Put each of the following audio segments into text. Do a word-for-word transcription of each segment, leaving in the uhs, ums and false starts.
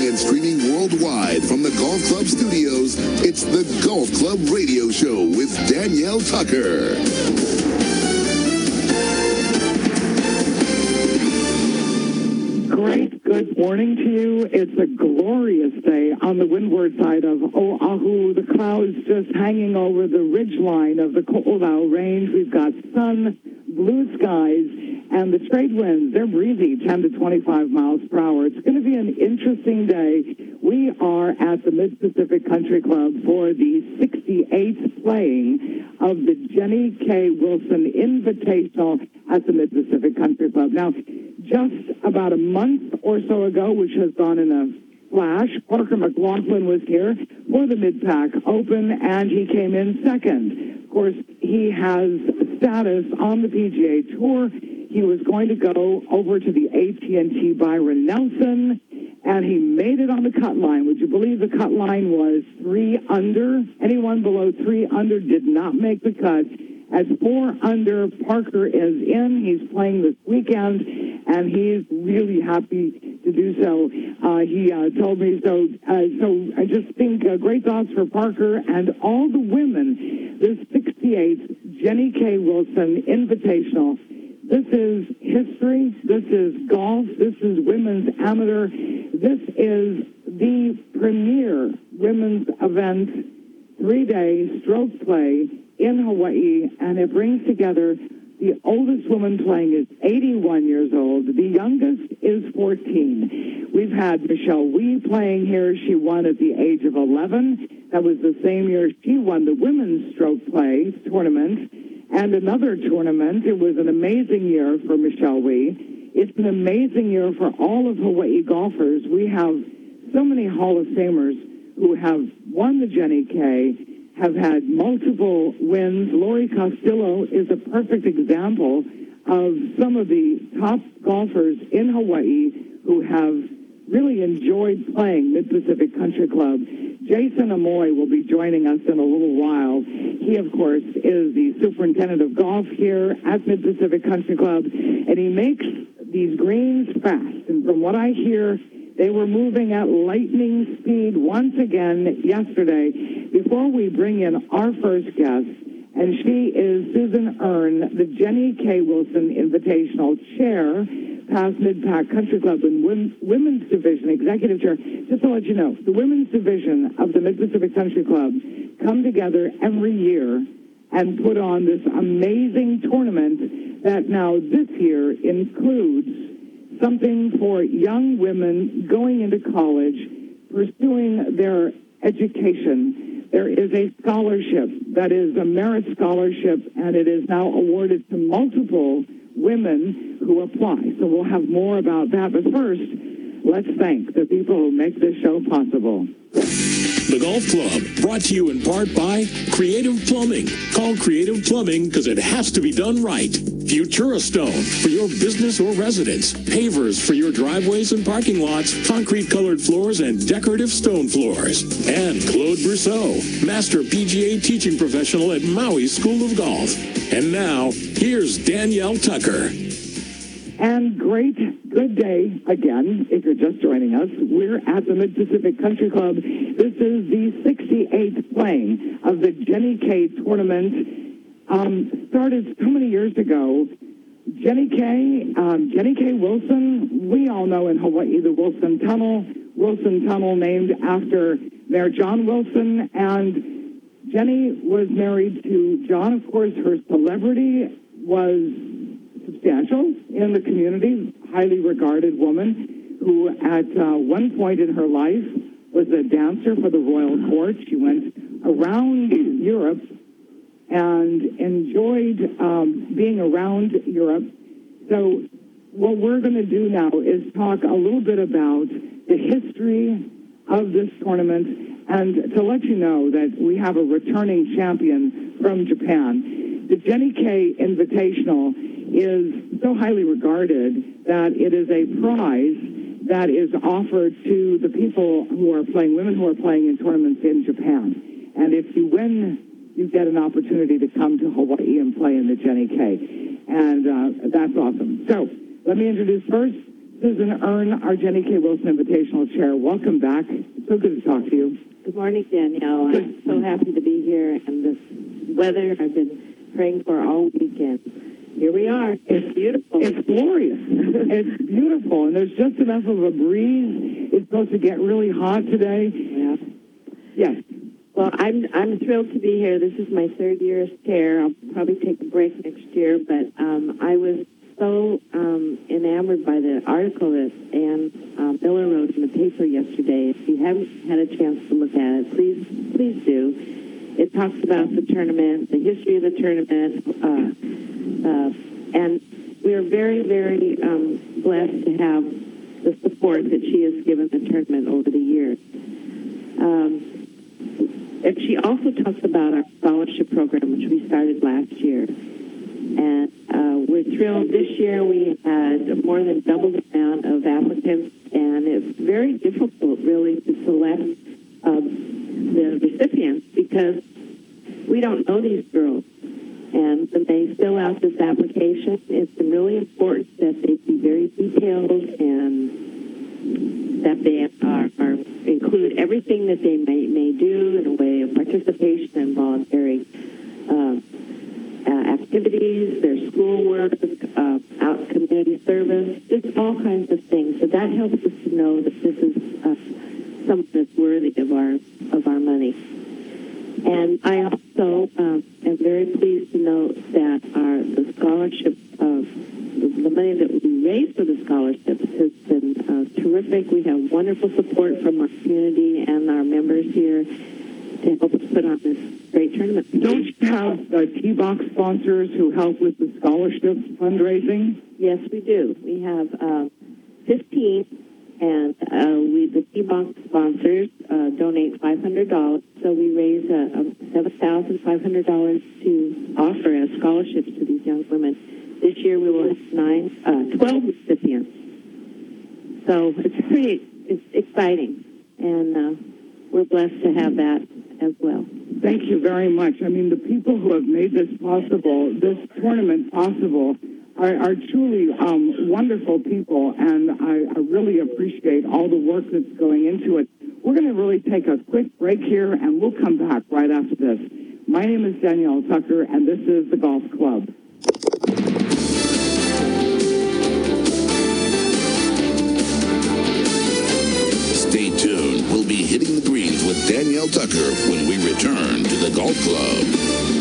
and streaming worldwide from the Golf Club studios, it's the Golf Club Radio Show with Danielle Tucker. Great good morning to you. It's a glorious day on the windward side of Oahu. The clouds just hanging over the ridgeline of the Ko'olau Range. We've got sun, blue skies, and the trade winds, they're breezy, ten to twenty-five miles per hour. It's going to be an interesting day. We are at the Mid-Pacific Country Club for the sixty-eighth playing of the Jenny K. Wilson Invitational at the Mid-Pacific Country Club. Now, just about a month or so ago, which has gone in a flash, Parker McLaughlin was here for the Mid-Pac Open, and he came in second. Of course, he has status on the P G A Tour. He was going to go over to the A T and T Byron Nelson, and he made it on the cut line. Would you believe the cut line was three under? Anyone below three under did not make the cut. At four under, Parker is in. He's playing this weekend, and he's really happy to do so. Uh, he uh, told me so. Uh, so I just think uh, great thoughts for Parker and all the women. This sixty-eighth Jenny K. Wilson Invitational. This is history. This is golf. This is women's amateur. This is the premier women's event, three-day stroke play in Hawaii, and it brings together the oldest woman playing is eighty-one years old. The youngest is fourteen. We've had Michelle Wee playing here. She won at the age of eleven. That was the same year she won the women's stroke play tournament. And another tournament. It was an amazing year for Michelle Wee. It's an amazing year for all of Hawaii golfers. We have so many Hall of Famers who have won the Jenny K, have had multiple wins. Lori Castillo is a perfect example of some of the top golfers in Hawaii who have really enjoyed playing Mid-Pacific Country Club. Jason Amoy will be joining us in a little while. He, of course, is the superintendent of golf here at Mid-Pacific Country Club, and he makes these greens fast. And from what I hear, they were moving at lightning speed once again yesterday. Before we bring in our first guest, and she is Susan Earn, the Jenny K. Wilson Invitational Chair, past Mid-Pac Country Club and Women's Division Executive Chair. Just to let you know, the Women's Division of the Mid-Pacific Country Club come together every year and put on this amazing tournament that now this year includes something for young women going into college, pursuing their education. There is a scholarship that is a merit scholarship, and it is now awarded to multiple women who apply. So we'll have more about that. But first, let's thank the people who make this show possible. The Golf Club, brought to you in part by Creative Plumbing. Call Creative Plumbing because it has to be done right. Futurastone for your business or residence. Pavers for your driveways and parking lots. Concrete-colored floors and decorative stone floors. And Claude Brousseau, Master P G A teaching professional at Maui School of Golf. And now, here's Danielle Tucker. And great, good day again, if you're just joining us. We're at the Mid-Pacific Country Club. This is the sixty-eighth playing of the Jenny K. tournament. Um, started so many years ago. Jenny K., um, Jenny K. Wilson, we all know in Hawaii the Wilson Tunnel. Wilson Tunnel named after Mayor John Wilson. And Jenny was married to John. Of course, her celebrity was substantial in the community, highly regarded woman who at uh, one point in her life was a dancer for the royal court. She went around Europe and enjoyed um, being around Europe. So what we're going to do now is talk a little bit about the history of this tournament and to let you know that we have a returning champion from Japan. The Jenny K. Invitational is so highly regarded that it is a prize that is offered to the people who are playing, women who are playing in tournaments in Japan. And if you win, you get an opportunity to come to Hawaii and play in the Jenny K. And uh, that's awesome. So let me introduce first Susan Earn, our Jenny K. Wilson Invitational Chair. Welcome back. So good to talk to you. Good morning, Danielle. I'm so happy to be here, and this weather I've been praying for all weekend. Here we are. It's beautiful. It's glorious. It's beautiful, and there's just enough of a breeze. It's supposed to get really hot today. Yeah. Yes. Well, I'm I'm thrilled to be here. This is my third year as chair. I'll probably take a break next year, but um, I was so um, enamored by the article that Ann uh, Miller wrote in the paper yesterday. If you haven't had a chance to look at it, please please do. It talks about the tournament, the history of the tournament, uh, uh, and we are very, very um, blessed to have the support that she has given the tournament over the years. Um, and she also talks about our scholarship program, which we started last year. And uh, we're thrilled. This year we had more than double the amount of applicants, and it's very difficult, really, to select uh, the recipients because we don't know these girls. And when they fill out this application, it's really important that they be very detailed and that they are, are include everything that they may, may do in a way of participation and voluntary um, uh, activities, their schoolwork, uh, out community service, just all kinds of things. So that helps us to know that this is uh, something that's worthy of our of our money. And I also um, am very pleased to note that our the scholarship of the, the money that we raise for the scholarships has been uh, terrific. We have wonderful support from our community and our members here to help us put on this great tournament. Don't you have uh, T-Box sponsors who help with the scholarships fundraising? Yes, we do. We have uh, fifteen, and uh, we the T-Box sponsors uh, donate five hundred dollars. So we raise uh, seven thousand five hundred dollars to offer as scholarships to these young women. This year we will have nine, uh, twelve recipients. So it's pretty, it's exciting, and uh, we're blessed to have that as well. Thank you very much. I mean, the people who have made this possible, this tournament possible, are, are truly um, wonderful people, and I, I really appreciate all the work that's going into it. We're going to really take a quick break here, and we'll come back right after this. My name is Danielle Tucker, and this is the Golf Club. Stay tuned. We'll be hitting the greens with Danielle Tucker when we return to the Golf Club.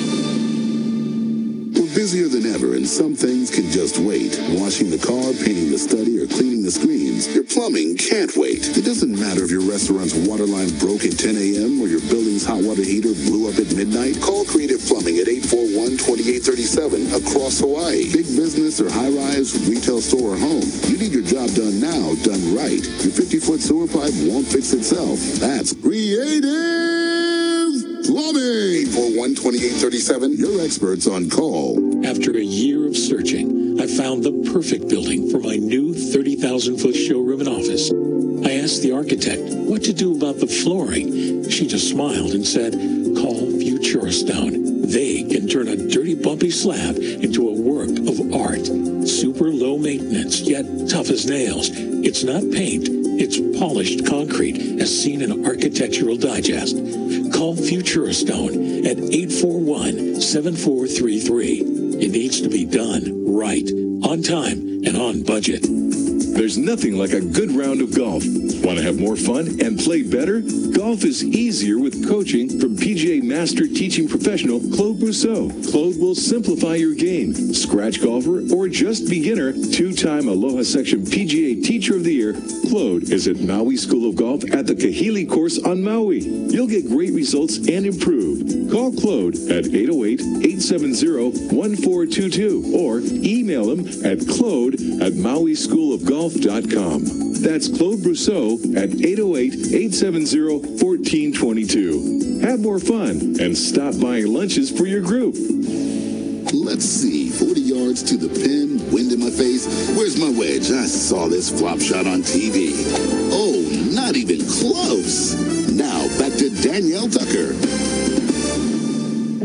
We're busier than ever, and some things can just wait. Washing the car, painting the study, or cleaning the screens. Your plumbing can't wait. It doesn't matter if your restaurant's water line broke at ten a.m. or your building's hot water heater blew up at midnight. Call Creative Plumbing at eight four one, two eight three seven across Hawaii. Big business or high-rise, retail store or home. You need your job done now, done right. Your fifty-foot sewer pipe won't fix itself. That's Creative Plumbing. eight four one, two eight three seven. Your experts on call. After a year of searching, I found the perfect building for my new thirty thousand foot showroom and office. I asked the architect what to do about the flooring. She just smiled and said, call Futura Stone. They can turn a dirty, bumpy slab into a work of art. Super low maintenance, yet tough as nails. It's not paint, it's polished concrete, as seen in Architectural Digest. Call Futura Stone at eight four one, seven four three three. It needs to be done right, on time, and on budget. There's nothing like a good round of golf. Want to have more fun and play better? Golf is easier with coaching from P G A Master Teaching Professional Claude Brousseau. Claude will simplify your game. Scratch golfer or just beginner, two-time Aloha Section P G A Teacher of the Year, Claude is at Maui School of Golf at the Kahili course on Maui. You'll get great results and improve. Call Claude at eight oh eight, eight seven zero, one four two two or email him at claude at maui school of golf dot com. That's Claude Brousseau at eight oh eight, eight seven zero, one four two two. Have more fun and stop buying lunches for your group. Let's see, forty yards to the pin, wind in my face. Where's my wedge? I saw this flop shot on T V. Oh, not even close. Now, back to Danielle Tucker.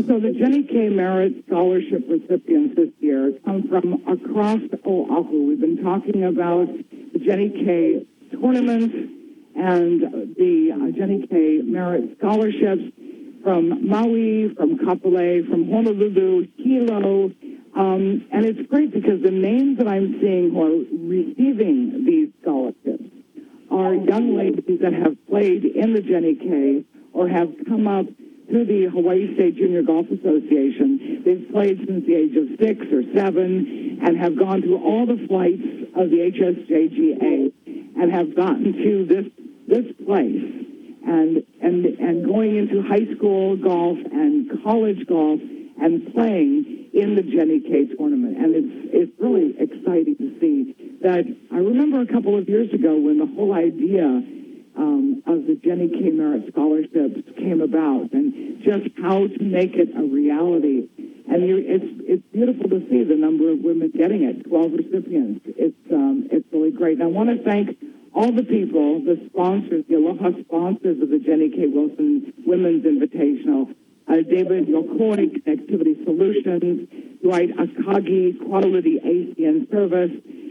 So the Jenny K. Merritt Scholarship recipients this year come from across Oahu. We've been talking about the Jenny K. tournaments and the uh, Jenny K. Merritt Scholarships from Maui, from Kapolei, from Honolulu, Hilo. Um, and it's great because the names that I'm seeing who are receiving these scholarships are young ladies that have played in the Jenny K or have come up through the Hawaii State Junior Golf Association. They've played since the age of six or seven and have gone through all the flights of the H S J G A and have gotten to this this place. And, and, and going into high school golf and college golf and playing in the Jenny K tournament. And it's, it's really exciting to see that. I remember a couple of years ago when the whole idea Um, of the Jenny K. Merritt Scholarships came about and just how to make it a reality. And you, it's it's beautiful to see the number of women getting it, twelve recipients. It's um, it's really great. And I want to thank all the people, the sponsors, the Aloha sponsors of the Jenny K. Wilson Women's Invitational, uh, David Yokoi, Connectivity Solutions, Dwight Akagi, Quality A C N Service,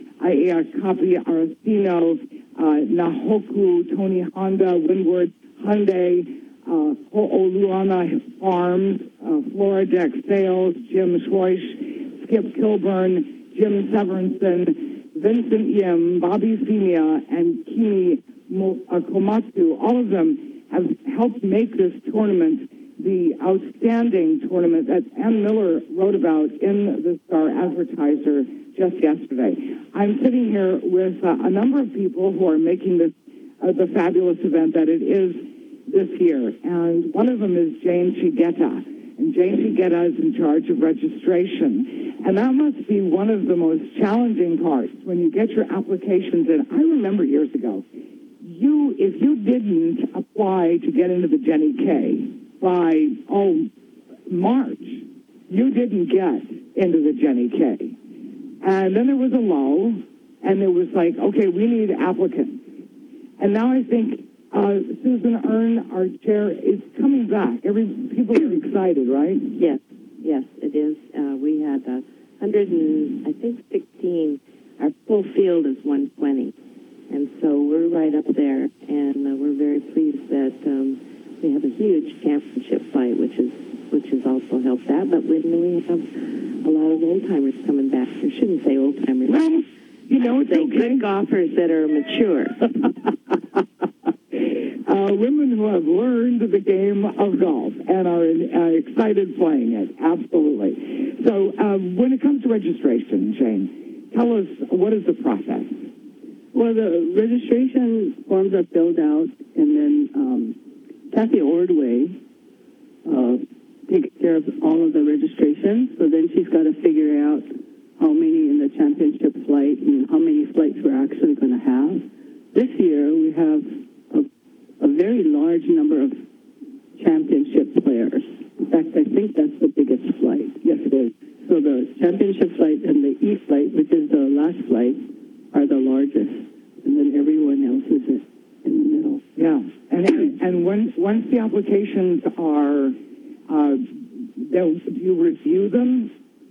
Ia Kapi Aracino, Uh, Nahoku, Tony Honda, Windward Hyundai, uh, Ho'oluana Farms, uh, Floradeck Sales, Jim Schweisch, Skip Kilburn, Jim Severinson, Vincent Yim, Bobby Femia, and Kimi Mo- uh, Komatsu. All of them have helped make this tournament the outstanding tournament that Ann Miller wrote about in the Star Advertiser just yesterday. I'm sitting here with uh, a number of people who are making this uh, the fabulous event that it is this year. And one of them is Jane Shigeta. And Jane Shigeta is in charge of registration. And that must be one of the most challenging parts when you get your applications in. I remember years ago, you if you didn't apply to get into the Jenny K by, oh, March, you didn't get into the Jenny K. And then there was a lull, and it was like, okay, we need applicants. And now I think uh, Susan Earn, our chair, is coming back. Every people are excited, right? Yes, yes, it is. Uh, we had a hundred and I think sixteen. Our full field is one twenty, and so we're right up there. And uh, we're very pleased that um, we have a huge championship fight, which is which has also helped that. But when we have a lot of old timers coming back, I shouldn't say old timers. Well, you know, it's say okay. good golfers that are mature. uh, women who have learned the game of golf and are uh, excited playing it. Absolutely. So um, when it comes to registration, Jane, tell us, what is the process? Well, the registration forms are filled out, and then um, Kathy Ordway uh, takes care of all of the registrations. So then she's got to figure out how many in the championship flight and how many flights we're actually going to have. This year, we have a, a very large number of championship players. In fact, I think that's the biggest flight. Yes, it is. So the championship flight and the E flight, which is the last flight, are the largest. And then everyone else is in the middle. Yeah. And and when once the applications are, uh, do you review them?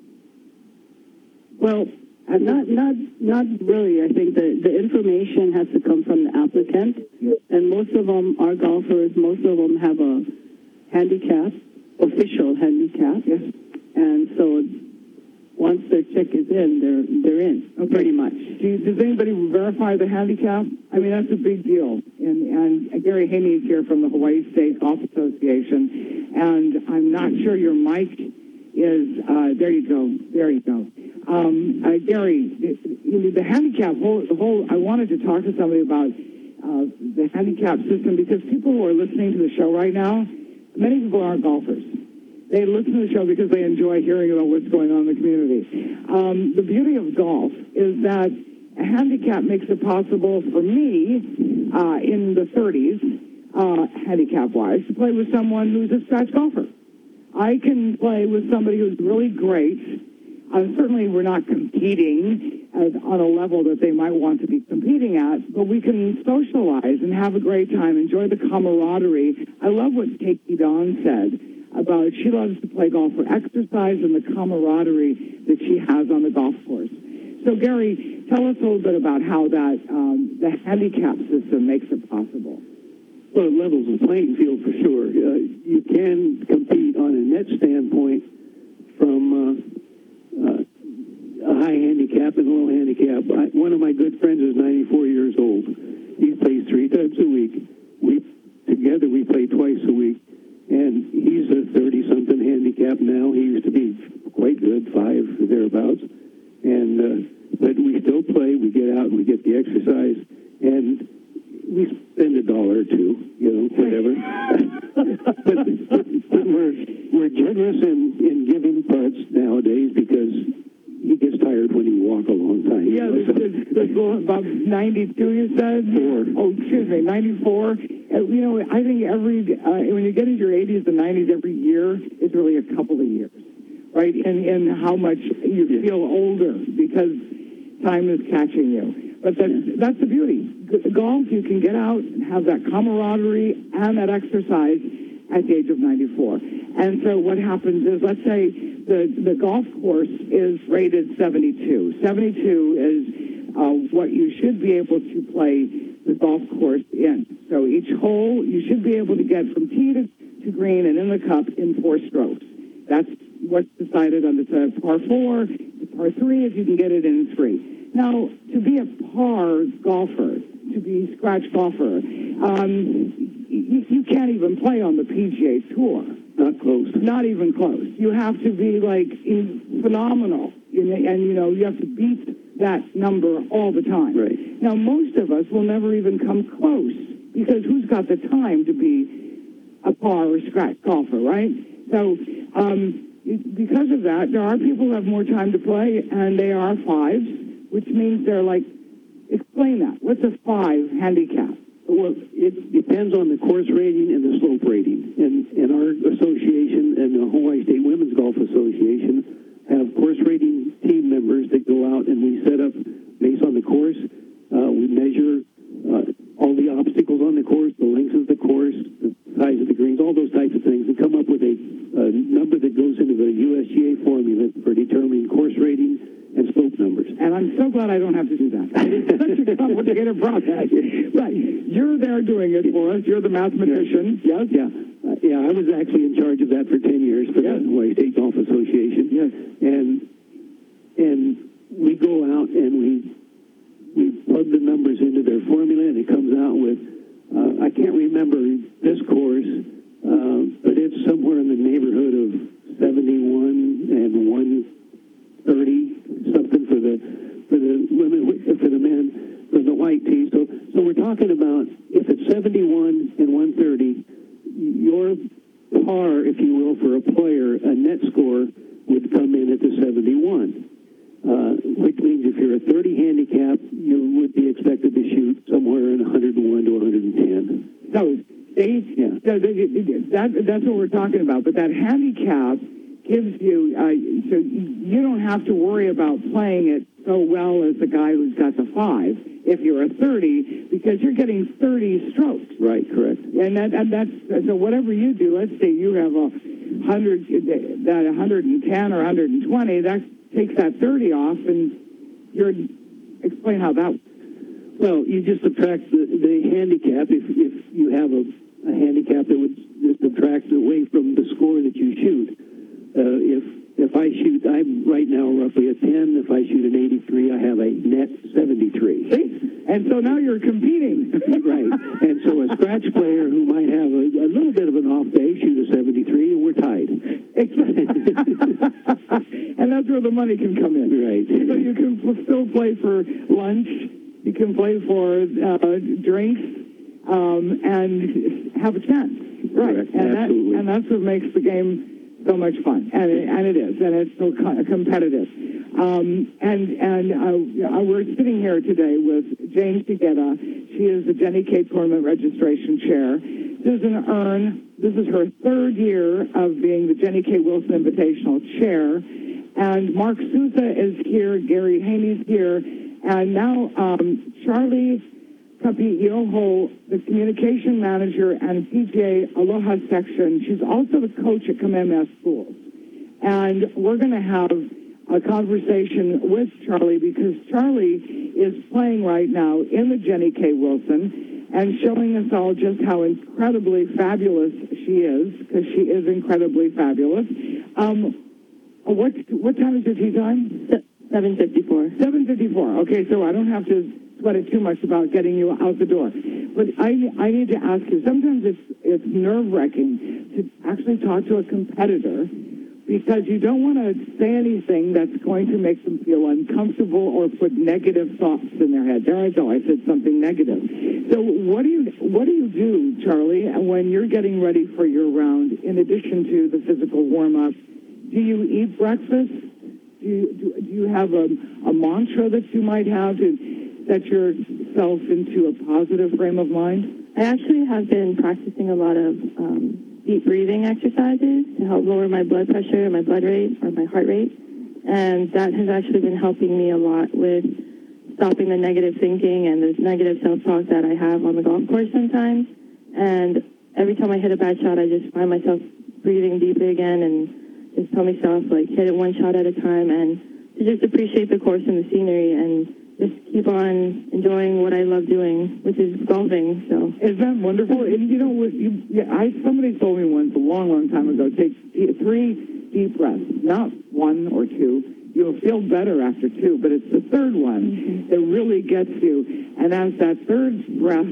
Well, uh, not not not really. I think the, the information has to come from the applicant, and most of them are golfers. Most of them have a handicap, official handicap. Yes. And so once their check is in, they're they're in, Okay. pretty much. Do you, does anybody verify the handicap? I mean, that's a big deal. And, and Gary Haney is here from the Hawaii State Golf Association, and I'm not sure your mic is, uh, there you go, there you go. Um, uh, Gary, the, the handicap, whole, the whole, I wanted to talk to somebody about uh, the handicap system, because people who are listening to the show right now, many people aren't golfers. They listen to the show because they enjoy hearing about what's going on in the community. Um, the beauty of golf is that a handicap makes it possible for me uh, in the thirties, uh, handicap-wise, to play with someone who's a scratch golfer. I can play with somebody who's really great. Uh, certainly we're not competing as, on a level that they might want to be competing at, but we can socialize and have a great time, enjoy the camaraderie. I love what Takey Dawn said about she loves to play golf for exercise and the camaraderie that she has on the golf course. So, Gary, tell us a little bit about how that um, the handicap system makes it possible. Well, it levels the playing field for sure. Uh, you can compete on a net standpoint from uh, uh, a high handicap and a low handicap. I, one of my good friends is ninety-four years old. He plays three times a week. We together we play twice a week, and he's a thirty-something handicap now. He used to be quite good, five or thereabouts, and uh, but we still play. We get out and we get the exercise, and we spend a dollar or two, you know, whatever. but, but we're we're generous in, in giving putts nowadays because he gets tired when he walk a long time. Yeah, you know? there's, there's, there's about ninety-two, you said? Four. Oh, excuse me, ninety-four. Uh, you know, I think every, uh, when you get into your eighties and nineties, every year is really a couple of years, right? And, and how much you Yeah. feel older because time is catching you. But that's, that's the beauty. G- golf, you can get out and have that camaraderie and that exercise at the age of ninety-four. And so what happens is, let's say the, the golf course is rated seventy-two. seventy-two is uh, what you should be able to play the golf course in. So each hole, you should be able to get from tee to, to green and in the cup in four strokes. That's what's decided on the par four, the par three, if you can get it in three. Now, to be a par golfer, to be scratch golfer, um, you, you can't even play on the P G A Tour. Not close. Not even close. You have to be, like, in, phenomenal. And, and, you know, you have to beat that number all the time. Right. Now, most of us will never even come close because who's got the time to be a par or scratch golfer, right? So, um, because of that, there are people who have more time to play, and they are fives, which means they're like, explain that. What's a five handicap? Well, it depends on the course rating and the slope rating. And, and our association and the Hawaii State Women's Golf Association have course rating team members that go out and we set up based on the course. Uh, we measure uh, all the obstacles on the course, the length of the course, the size of the greens, all those types of things, and come up with a, a number that goes into the U S G A formula for determining course rating and slope numbers. And I'm so glad I don't have to do that. It's such a complicated process. Right. You're there doing it for us. You're the mathematician. Yes? Yeah. Uh, yeah, I was actually in charge of that for ten years for Yes. the Hawaii State Golf Association. Yes. And and we go out and we we plug the numbers into their formula, and it comes out with, uh, I can't remember this course, uh, but it's somewhere in the neighborhood of seventy-one and one thirty, something for the for the women, for the men, for the white tee. So, so we're talking about if it's seventy-one and one thirty, your par, if you will, for a player, a net score would come in at the seventy-one, uh, which means if you're a thirty handicap, you would be expected to shoot somewhere in one hundred one to one hundred ten. So, see, Yeah. so that, that's what we're talking about. But that handicap gives you, uh, so you don't have to worry about playing it so well as the guy who's got the five if you're a thirty, because you're getting thirty strokes. Right, correct. And that, and that's, so whatever you do, let's say you have a hundred, that one hundred ten or one hundred twenty, that takes that thirty off, and you're, explain how that. Well, you just subtract the, the handicap. If if you have a, a handicap that would just subtract away from the score that you shoot. Uh, if if I shoot, I'm right now roughly a ten. If I shoot an eighty-three, I have a net seventy-three. See? And so now you're competing. Right. And so a scratch player who might have a, a little bit of an off day, shoot a seventy-three, and we're tied. And that's where the money can come in. Right. So you can still play for lunch. You can play for uh, drinks um, and have a chance. Right. Correct. And, that, Absolutely. and that's what makes the game so much fun. And it, and it is. And it's so co- competitive. Um, and and uh, we're sitting here today with Jane Shigeta. She is the Jenny K. Tournament Registration Chair. Susan Earn, this is her third year of being the Jenny K. Wilson Invitational Chair. And Mark Souza is here. Gary Haney's here. And now um, Charlie Kapi Ioho, the communication manager and P G A Aloha section. She's also the coach at Kamehameha Schools. And we're going to have a conversation with Charlie because Charlie is playing right now in the Jenny K. Wilson and showing us all just how incredibly fabulous she is, because she is incredibly fabulous. Um, what what time is your tea time? seven fifty-four. seven fifty-four. Okay, so I don't have to sweat it too much about getting you out the door. But I, I need to ask you, sometimes it's, it's nerve-wracking to actually talk to a competitor because you don't want to say anything that's going to make them feel uncomfortable or put negative thoughts in their head. There I go, I said something negative. So what do you what do you do, Charlie, when you're getting ready for your round, in addition to the physical warm-up? Do you eat breakfast? Do you, do, do you have a, a mantra that you might have to set yourself into a positive frame of mind? I actually have been practicing a lot of um, deep breathing exercises to help lower my blood pressure, my blood rate, or my heart rate. And that has actually been helping me a lot with stopping the negative thinking and the negative self-talk that I have on the golf course sometimes. And every time I hit a bad shot, I just find myself breathing deeply again and just tell myself, like, hit it one shot at a time and to just appreciate the course and the scenery and just keep on enjoying what I love doing, which is golfing. So isn't that wonderful? And you know what? You, yeah, I somebody told me once a long, long time ago. Take three deep breaths, not one or two. You'll feel better after two, but it's the third one mm-hmm. that really gets you. And as that third breath,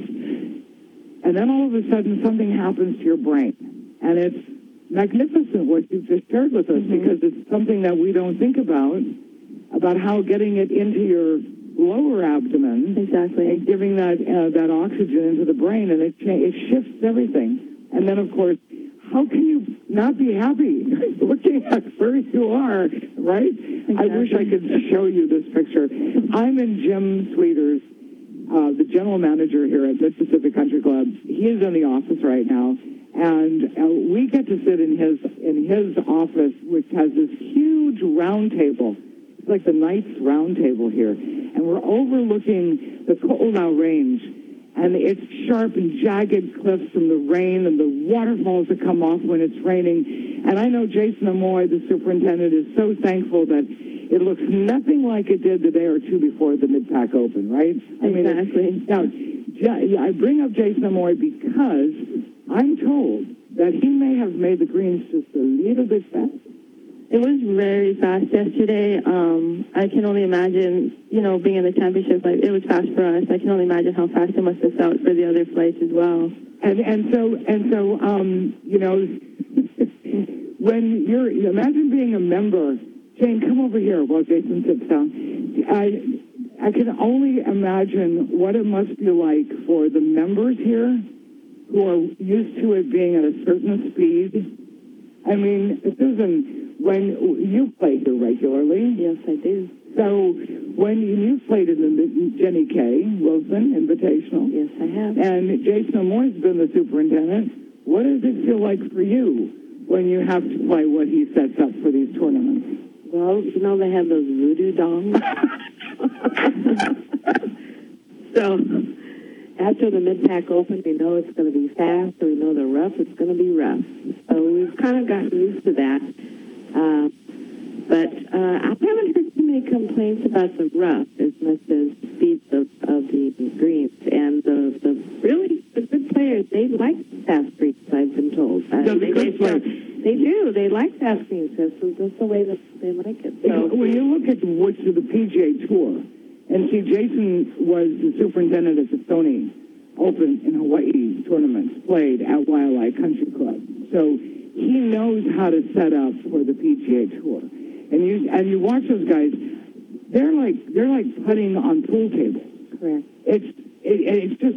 and then all of a sudden something happens to your brain, and it's magnificent what you've just shared with us mm-hmm. because it's something that we don't think about about how getting it into your lower abdomen, exactly, and giving that uh, that oxygen into the brain, and it cha- it shifts everything. And then, of course, how can you not be happy looking at where you are, right? Exactly. I wish I could show you this picture. I'm in Jim Sweeters, uh, the general manager here at Mississippi Country Club. He is in the office right now, and uh, we get to sit in his in his office, which has this huge round table. It's like the Knights round table here. And we're overlooking the Ko'olau Range. And it's sharp and jagged cliffs from the rain and the waterfalls that come off when it's raining. And I know Jason Amoy, the superintendent, is so thankful that it looks nothing like it did the day or two before the Mid-Pac Open, right? I mean, exactly. Now, I bring up Jason Amoy because I'm told that he may have made the greens just a little bit fast. It was very fast yesterday. Um, I can only imagine, you know, being in the championship, like, it was fast for us. I can only imagine how fast it must have felt for the other flights as well. And and so and so, um, you know, when you're imagine being a member. Jane, come over here while Jason sits down. I I can only imagine what it must be like for the members here who are used to it being at a certain speed. I mean, Susan, when you play here regularly. Yes, I do. So when you played in the Jenny K. Wilson Invitational. Yes, I have. And Jason Amoy's been the superintendent. What does it feel like for you when you have to play what he sets up for these tournaments? Well, you know, they have those voodoo dongs. So after the Mid-Pac Open, we know it's going to be fast, so we know the rough, it's going to be rough. So we've kind of gotten used to that. Uh, but uh, I haven't heard too many complaints about the rough as much as the speeds of, of the greens. And the, the really the good players, they like fast greens, I've been told. Uh, So the they, good they, players. they do. They like fast greens. That's, that's the way that they like it. So, when you look at what's the P G A Tour, and see, Jason was the superintendent at the Sony Open in Hawaii tournaments played at Waialae Country Club. So he knows how to set up for the P G A Tour. And you and you watch those guys, they're like they're like putting on pool tables. correct. It's it, it's just,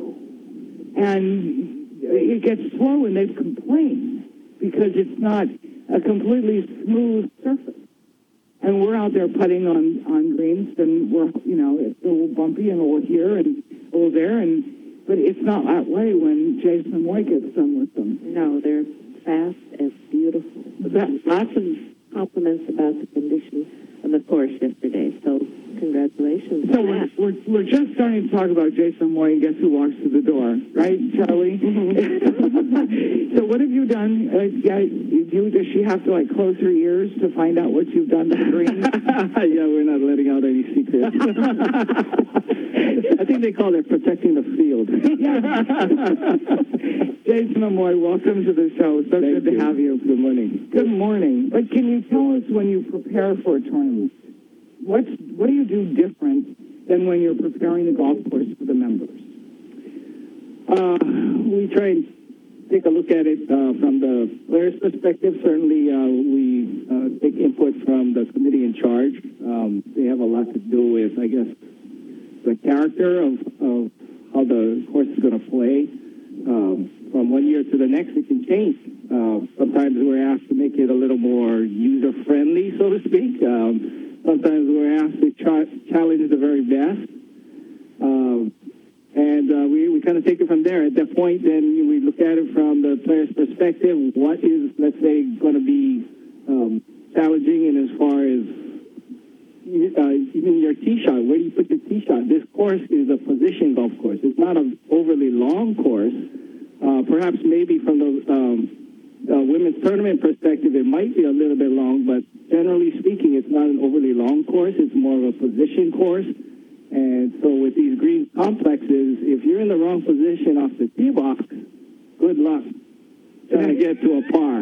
and it gets slow, and they've complained because it's not a completely smooth surface. And we're out there putting on, on greens, and we're, you know, it's a little bumpy and a little here and a little there, and but it's not that way when Jason Amoy gets done with them. No, they're fast and beautiful. That, lots of compliments about the condition of the course yesterday. So congratulations. So on we're, that. we're, we're just starting to talk about Jason Moy, and guess who walks through the door, right, Charlie? So what have you done? Uh, yeah, you, you, does she have to, like, close her ears to find out what you've done to the green? Yeah, we're not letting out any secrets. I think they call it protecting the field. Jason Moy, welcome to the show. So Thank good to you. have you. Good morning. Good morning. But can you tell us, when you prepare for a tournament, what's, what do you do different than when you're preparing the golf course for the members? Uh, we try and take a look at it uh, from the player's perspective. Certainly, uh, we uh, take input from the committee in charge. Um, they have a lot to do with, I guess, the character of, of how the course is going to play. Um, from one year to the next, it can change. Uh, sometimes we're asked to make it a little more user-friendly, so to speak. Um, sometimes we're asked to try, challenge the very best. Um, and uh, we, we kind of take it from there. At that point, then we look at it from the player's perspective. What is, let's say, going to be um, challenging, and as far as uh, even your tee shot, where do you put your tee shot? This course is a position golf course. It's not an overly long course. Uh, perhaps maybe from the um, uh, women's tournament perspective, it might be a little bit long, but generally speaking, it's not an overly long course. It's more of a position course. And so with these green complexes, if you're in the wrong position off the tee box, good luck trying to get to a par.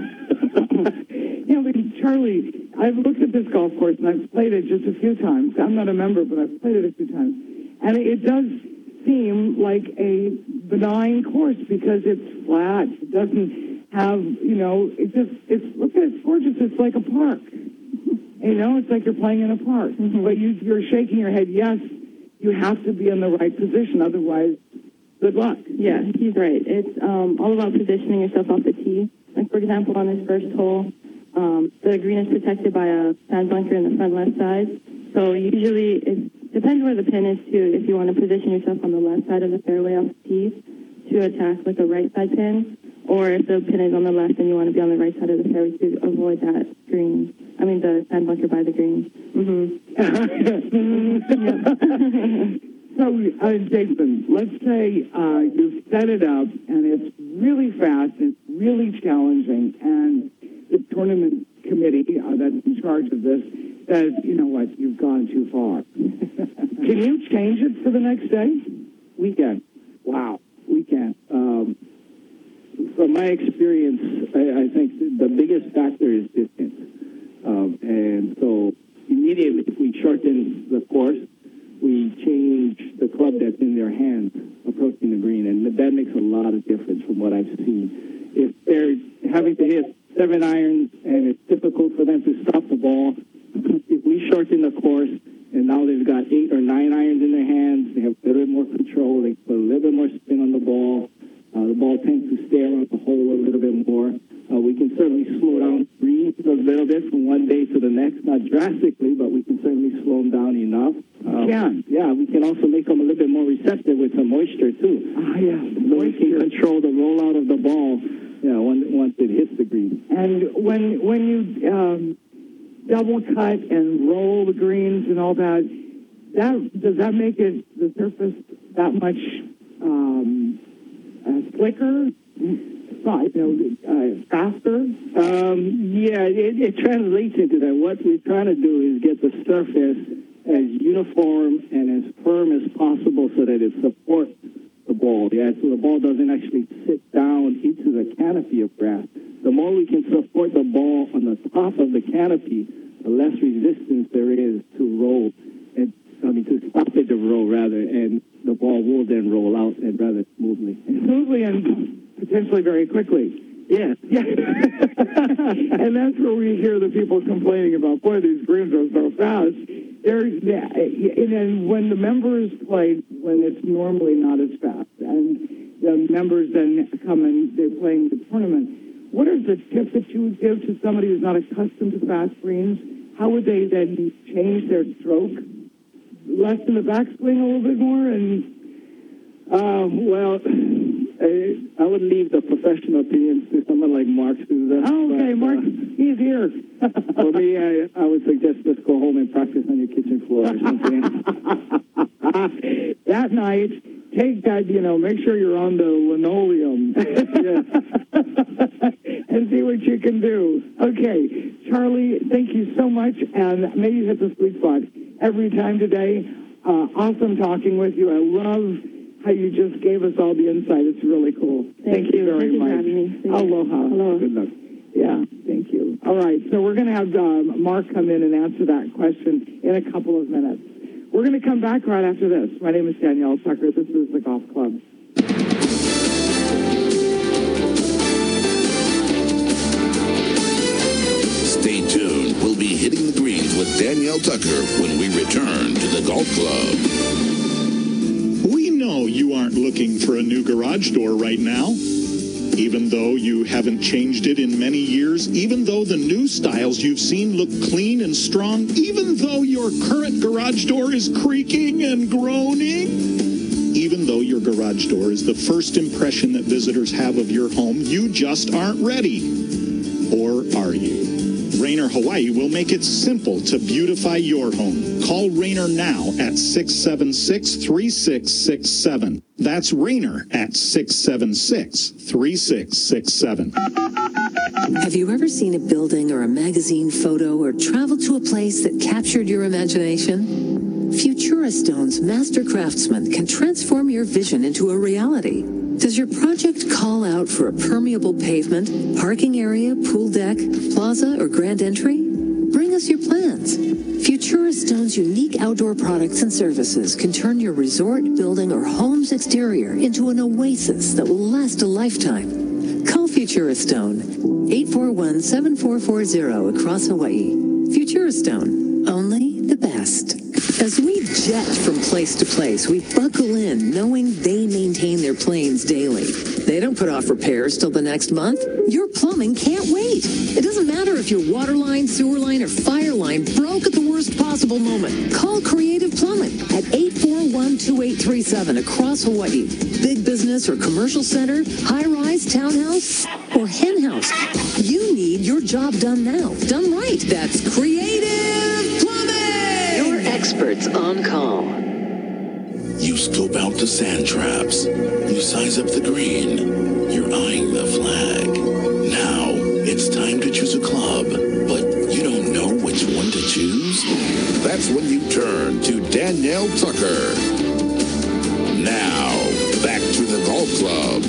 You know, Charlie, I've looked at this golf course, and I've played it just a few times. I'm not a member, but I've played it a few times. And it does seem like a benign course because it's flat. It doesn't have, you know, it just, it's, look at it, it's gorgeous. It's like a park. You know, it's like you're playing in a park. Mm-hmm. But you, you're shaking your head, yes, you have to be in the right position. Otherwise, good luck. Yeah, he's right. It's um, all about positioning yourself off the tee. Like, for example, on this first hole, um, the green is protected by a sand bunker in the front left side. So usually it depends where the pin is, too, if you want to position yourself on the left side of the fairway off the tee to attack like a right side pin, or if the pin is on the left and you want to be on the right side of the fairway to avoid that green. I mean, the sand bunker by the green. Mm-hmm. So, uh, Jason, let's say uh, you set it up and it's really fast, it's really challenging, and the tournament committee uh, that's in charge of this says, you know what, you've gone too far. Can you change it for the next day? We can. Wow, we can. Um, from my experience, I, I think the biggest factor is distance. Um, and so immediately, if we shorten the course, we change the club that's in their hands approaching the green, and that makes a lot of difference from what I've seen. If they're having to hit seven irons and it's difficult for them to stop the ball, if we shorten the course and now they've got eight or nine irons in their hands, they have a little bit more control, they put a little bit more spin on the ball, uh, the ball tends to stay around the hole a little bit more. Uh, we can certainly slow down greens a little bit from one day to the next, not drastically, but we can certainly slow them down enough. Um, Yeah. Yeah, we can also make them a little bit more receptive with some moisture, too. Ah, yeah. So we can control the rollout of the ball, you know, once, once it hits the green. And when when you um, double cut and roll the greens and all that, that does that make it the surface that much um, uh, slicker? You know, uh, faster? Um, yeah, it, it translates into that. What we're trying to do is get the surface as uniform and as firm as possible so that it supports the ball. Yeah, so the ball doesn't actually sit down into the canopy of grass. The more we can support the ball on the top of the canopy, the less resistance there is to roll, and I mean to stop it to roll rather, and the ball will then roll out and rather smoothly. Smoothly and potentially very quickly. Yes. Yeah. And that's where we hear the people complaining about, boy, these greens are so fast. There's, and then when the members play, when it's normally not as fast, and the members then come and they're playing the tournament, what is the tip that you would give to somebody who's not accustomed to fast greens? How would they then change their stroke? Lessen the backswing a little bit more? And Um, well, uh, I would leave the professional opinions to someone like Mark Souza. Oh, okay, but, Mark, uh, he's here. For me, I, I would suggest just go home and practice on your kitchen floor or something. That night, take that, you know, make sure you're on the linoleum. And see what you can do. Okay, Charlie, thank you so much, and may you hit the sweet spot every time today. Uh, awesome talking with you. I love how you just gave us all the insight. It's really cool. Thank, thank you very thank much. You for having me. Aloha. Aloha. Good luck. Yeah, thank you. All right, so we're going to have um, Mark come in and answer that question in a couple of minutes. We're going to come back right after this. My name is Danielle Tucker. This is the Golf Club. Stay tuned. We'll be hitting the greens with Danielle Tucker when we return to the Golf Club. We know you aren't looking for a new garage door right now. Even though you haven't changed it in many years, even though the new styles you've seen look clean and strong, even though your current garage door is creaking and groaning, even though your garage door is the first impression that visitors have of your home, you just aren't ready. Or are you? Rainer Hawaii will make it simple to beautify your home. Call Rainer now at six seven six, three six six seven. That's Rainer at six seven six, three six six seven. Have you ever seen a building or a magazine photo or traveled to a place that captured your imagination? Futura Stone's master craftsman can transform your vision into a reality. Does your project call out for a permeable pavement, parking area, pool deck, plaza, or grand entry? Bring us your plans. Futura Stone's unique outdoor products and services can turn your resort, building, or home's exterior into an oasis that will last a lifetime. Call Futura Stone, eight four one, seven four four zero across Hawaii. Futura Stone, only the best. As we jet from place to place, we buckle in knowing they maintain their planes daily. They don't put off repairs till the next month. Your plumbing can't wait. It doesn't matter if your water line, sewer line, or fire line broke at the worst possible moment. Call Creative Plumbing at eight four one, two eight three seven across Hawaii. Big business or commercial center, high-rise, townhouse, or hen house. You need your job done now. Done right. That's Creative Plumbing. Experts on call. You scope out the sand traps. You size up the green. You're eyeing the flag. Now, it's time to choose a club, but you don't know which one to choose? That's when you turn to Danielle Tucker. Now, back to the Golf Club.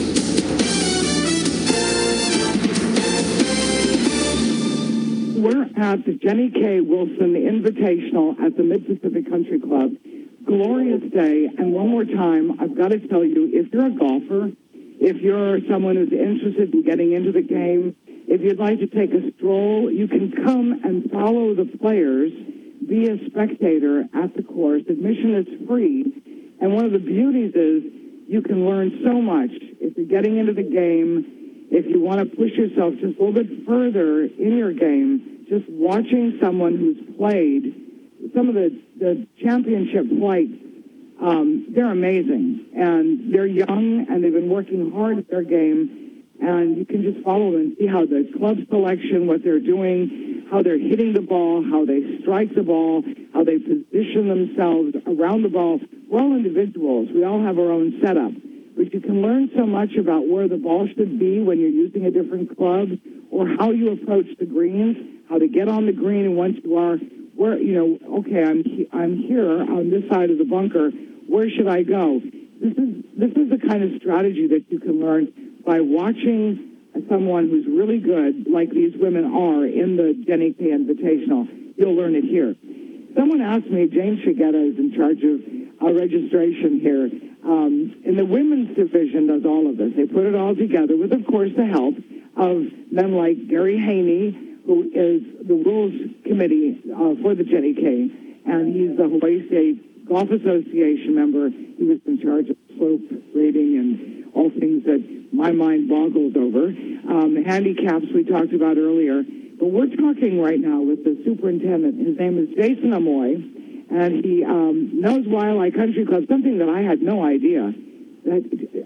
We're at the Jenny K. Wilson Invitational at the Mid-Pacific Country Club. Glorious day, and one more time, I've got to tell you, if you're a golfer, if you're someone who's interested in getting into the game, if you'd like to take a stroll, you can come and follow the players, be a spectator at the course. Admission is free, and one of the beauties is you can learn so much. If you're getting into the game, if you want to push yourself just a little bit further in your game, just watching someone who's played some of the, the championship flights, um, they're amazing. And they're young, and they've been working hard at their game. And you can just follow them and see how the club selection, what they're doing, how they're hitting the ball, how they strike the ball, how they position themselves around the ball. We're all individuals. We all have our own setup. But you can learn so much about where the ball should be when you're using a different club, or how you approach the greens, how to get on the green, and once you are, where, you know, okay, I'm he- I'm here on this side of the bunker, where should I go? This is this is the kind of strategy that you can learn by watching someone who's really good, like these women are in the Jenny K. Invitational. You'll learn it here. Someone asked me, James Shigeta is in charge of uh, registration here. Um, and the women's division does all of this. They put it all together with, of course, the help of men like Gary Haney, who is the rules committee uh, for the Jenny K. And he's the Hawaii State Golf Association member. He was in charge of slope rating and all things that my mind boggles over. Um, handicaps we talked about earlier. But we're talking right now with the superintendent. His name is Jason Amoy, and he um, knows Waialae Country Club, something that I had no idea. that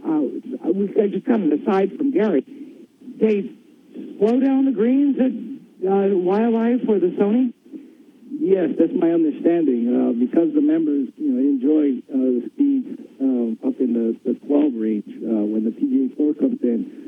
uh, we I just kind of aside from Gary, they slow down the greens at uh, Wildlife or the Sony? Yes, that's my understanding. Uh, because the members, you know, enjoy uh, the speeds uh, up in the, the twelve range uh, when the P G A Tour comes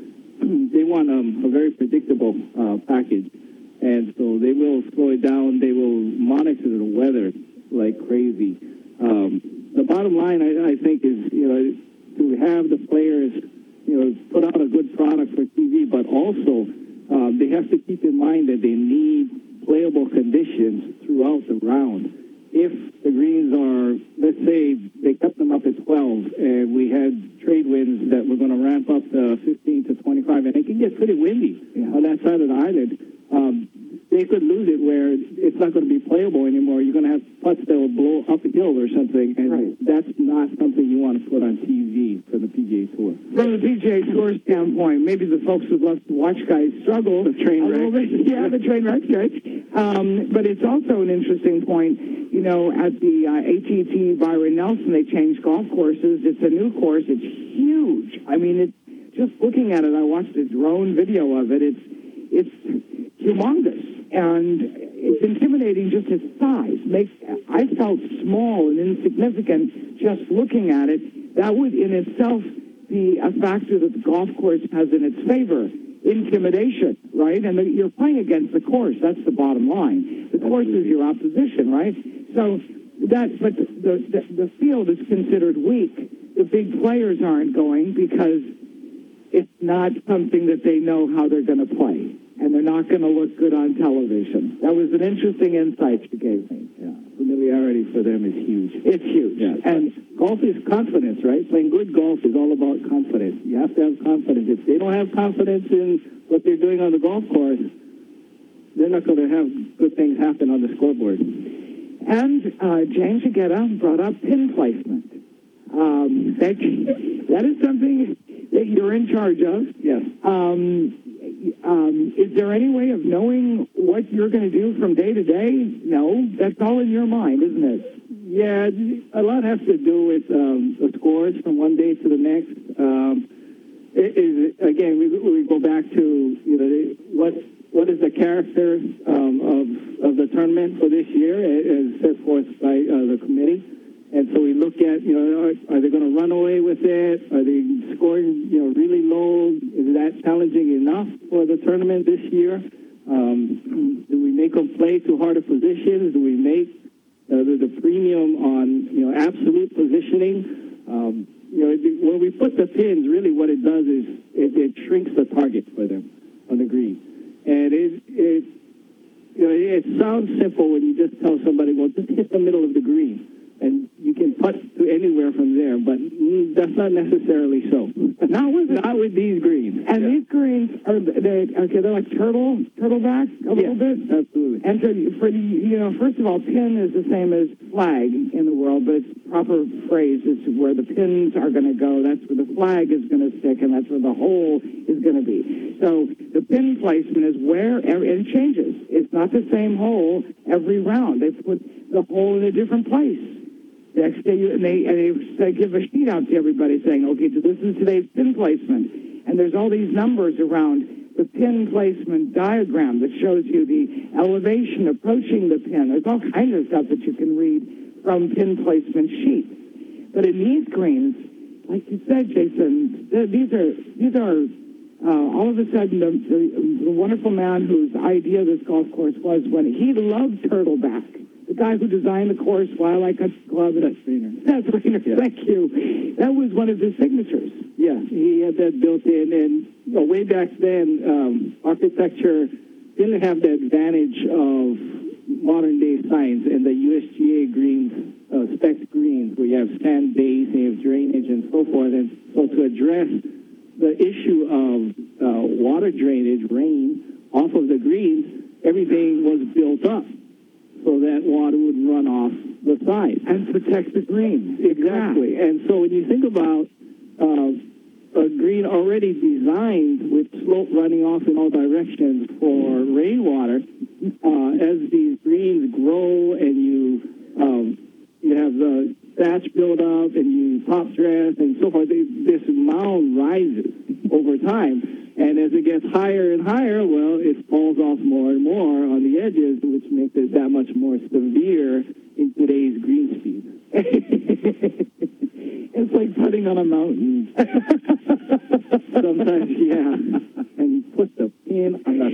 in, they want um, a very predictable uh, package. And so they will slow it down. They will monitor the weather like crazy. Um, the bottom line, I, I think, is, you know, to have the players, you know, put out a good product for T V, but also um, they have to keep in mind that they need playable conditions throughout the round. If the greens are, let's say they cut them up at twelve and we had trade winds that were going to ramp up to fifteen to twenty-five, and it can get pretty windy yeah. on that side of the island, um, they could lose it where it's not going to be playable anymore. You're going to have putts that will blow up a hill or something, and right. that's not something you want to put on T V for the P G A Tour. From the P G A Tour standpoint, maybe the folks would love to watch guys struggle. The train wreck. Yeah, the train wreck, right? Um, but it's also an interesting point. You know, at the uh, A T T Byron Nelson, they changed golf courses. It's a new course. It's huge. I mean, it's just looking at it. I watched a drone video of it. It's it's humongous. And it's intimidating just its size. Makes I felt small and insignificant just looking at it. That would in itself be a factor that the golf course has in its favor. Intimidation, right? And the, you're playing against the course. That's the bottom line. The course is your opposition, right? So that, but the, the, the field is considered weak. The big players aren't going because it's not something that they know how they're going to play. And they're not going to look good on television. That was an interesting insight you gave me. Yeah, familiarity for them is huge. It's huge. Yeah. And golf is confidence, right? Playing good golf is all about confidence. You have to have confidence. If they don't have confidence in what they're doing on the golf course, they're not going to have good things happen on the scoreboard. And uh, James Agetta brought up pin placement. Um, that, that is something that you're in charge of. Yes. Um, Um, is there any way of knowing what you're going to do from day to day? No, that's all in your mind, isn't it? Yeah, a lot has to do with um, the scores from one day to the next. Um, it is, again, we, we go back to, you know, what what is the character um, of of the tournament for this year as set forth by uh, the committee. And so we look at, you know, are, are they going to run away with it? Are they scoring, you know, really low? Is that challenging enough for the tournament this year? Um, do we make them play too hard of positions? Do we make uh, the, the premium on, you know, absolute positioning? Um, you know, when we put the pins, really what it does is it, it shrinks the target for them on the green. And it, it, you know, it sounds simple when you just tell somebody, well, just hit the middle of the green. And you can putt to anywhere from there, but mm, that's not necessarily so. Not with not with these greens. And yeah. these greens are they okay? They're like turtle turtleback a yeah, little bit. Absolutely. And to, for you know, first of all, pin is the same as flag in the world, but its proper phrase is where the pins are going to go. That's where the flag is going to stick, and that's where the hole is going to be. So the pin placement is where it changes. It's not the same hole every round. They put the hole in a different place. Next day, you, and, they, and they, they give a sheet out to everybody saying, okay, so this is today's pin placement. And there's all these numbers around the pin placement diagram that shows you the elevation approaching the pin. There's all kinds of stuff that you can read from pin placement sheets. But in these greens, like you said, Jason, these are, these are uh, all of a sudden the, the, the wonderful man whose idea of this golf course was when he loved turtleback. The guy who designed the course, Wildlife Country Club. Seth Rainer. Seth Rainer, yeah. Thank you. That was one of his signatures. Yeah, he had that built in. And you know, way back then, um, architecture didn't have the advantage of modern-day science and the U S G A greens, uh, spec greens, where you have sand base and you have drainage and so forth. And so to address the issue of uh, water drainage, rain, off of the greens, everything was built up so that water would run off the side. And protect the green. Exactly. Yeah. And so when you think about uh, a green already designed with slope running off in all directions for rainwater, uh, as these greens grow and you um, you have the thatch build up and you top dress and so forth. This mound rises over time. And as it gets higher and higher, well, it falls off more and more on the edges, which makes it that much more severe in today's green speed. It's like putting on a mountain. Sometimes, yeah. And you put the pin on the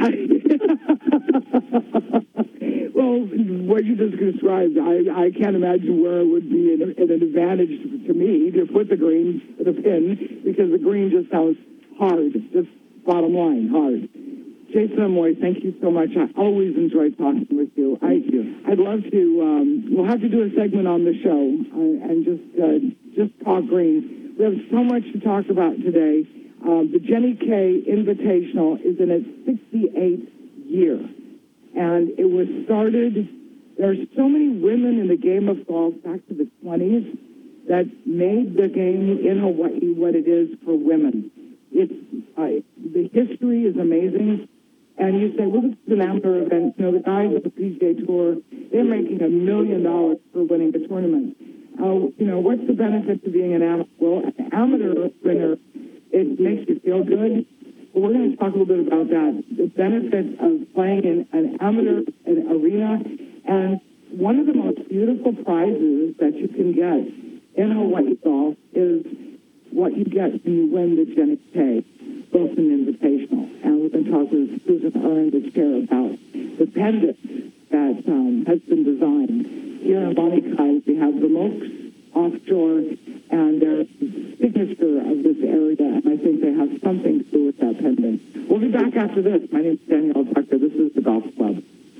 top. Well, what you just described, I, I can't imagine where it would be an, an advantage to me to put the green, the pin, because the green just sounds hard, just bottom line, hard. Jason Amoy, thank you so much. I always enjoy talking with you. I, Thank you. I'd love to, um, we'll have to do a segment on the show uh, and just uh, just talk greens. We have so much to talk about today. Um, the Jenny K Invitational is in its sixty-eighth year, and it was started, there are so many women in the game of golf back to the twenties that made the game in Hawaii what it is for women. It's, uh, the history is amazing. And you say, well, this is an amateur event. You know, the guys at the P G A Tour, they're making a million dollars for winning the tournament. Uh, you know, what's the benefit to being an amateur? Well, an amateur winner, it makes you feel good. Well, we're going to talk a little bit about that, the benefits of playing in an amateur an arena. And one of the most beautiful prizes that you can get in Hawaii golf is what you get when you win the Jenny K Wilson Invitational. And we're going to talk with Susan Earn, the chair, about the pendant that um, has been designed. Here in Bonnie Kai, we have the Mokes offshore, and they're the signature of this area, and I think they have something to do with that pendant. We'll be back after this. My name is Danielle Tucker. This is the Golf Club.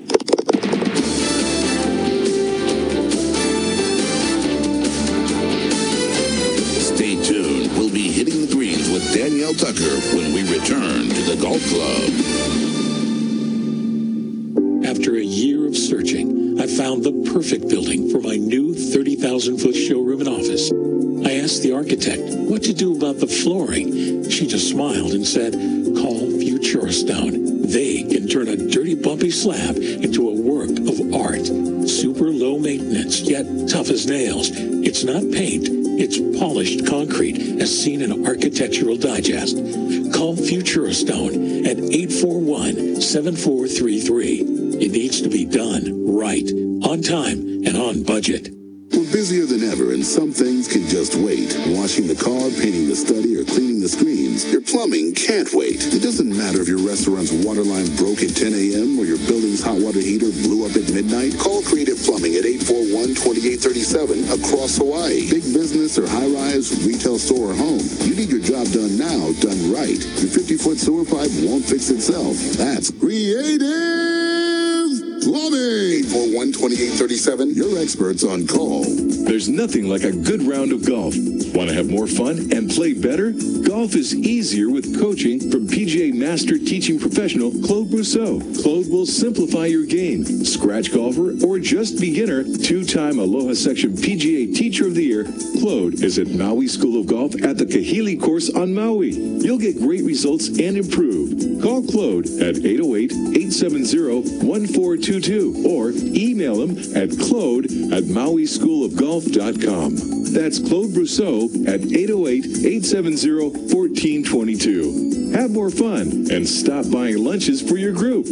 Stay tuned. We'll be hitting the greens with Danielle Tucker when we return to the Golf Club. After a year of searching, I found the perfect building for my new thirty thousand foot showroom and office. I asked the architect what to do about the flooring. She just smiled and said, call Futura Stone. They can turn a dirty, bumpy slab into a work of art. Super low maintenance, yet tough as nails. It's not paint, it's polished concrete, as seen in Architectural Digest. Call Futura Stone at eight four one, seven four three three. It needs to be done right, on time, and on budget. We're busier than ever, and some things can just wait. Washing the car, painting the study, or cleaning the screens. Your plumbing can't wait. It doesn't matter if your restaurant's water line broke at ten a.m. or your building's hot water heater blew up at midnight. Call Creative Plumbing at eight four one, two eight three seven across Hawaii. Big business or high-rise, retail store or home. You need your job done now, done right. Your fifty-foot sewer pipe won't fix itself. That's Creative Plumbing. eight four one, two eight three seven. Your experts on call. There's nothing like a good round of golf. Want to have more fun and play better? Golf is easier with coaching from P G A Master Teaching Professional Claude Brousseau. Claude will simplify your game. Scratch golfer or just beginner, two-time Aloha Section P G A Teacher of the Year, Claude is at Maui School of Golf at the Kahili course on Maui. You'll get great results and improve. Call Claude at eight oh eight, eight seven zero, one four two two or email him at claude at maui school of golf dot com. That's Claude Brousseau at eight oh eight, eight seven zero, one four two two. Have more fun and stop buying lunches for your group.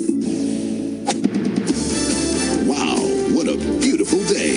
Wow, what a beautiful day.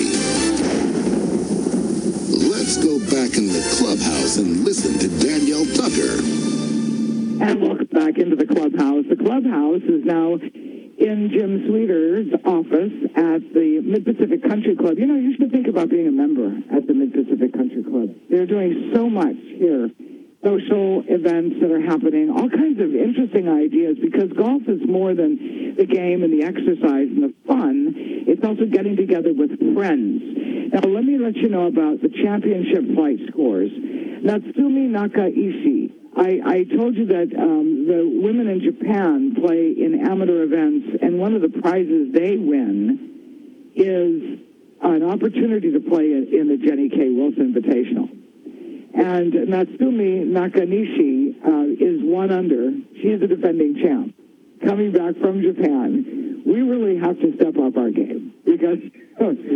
Let's go back in the clubhouse and listen to Danielle Tucker. And welcome back into the clubhouse. The clubhouse is now in Jim Sweeter's office at the Mid-Pacific Country Club. You know, you should think about being a member at the Mid-Pacific Country Club. They're doing so much here. Social events that are happening, all kinds of interesting ideas, because golf is more than the game and the exercise and the fun. It's also getting together with friends. Now, let me let you know about the championship flight scores. Natsumi Nakaishi. I, I told you that um, the women in Japan play in amateur events, and one of the prizes they win is an opportunity to play in the Jenny K. Wilson Invitational. And Natsumi Nakanishi uh, is one under. She's a defending champ, coming back from Japan. We really have to step up our game because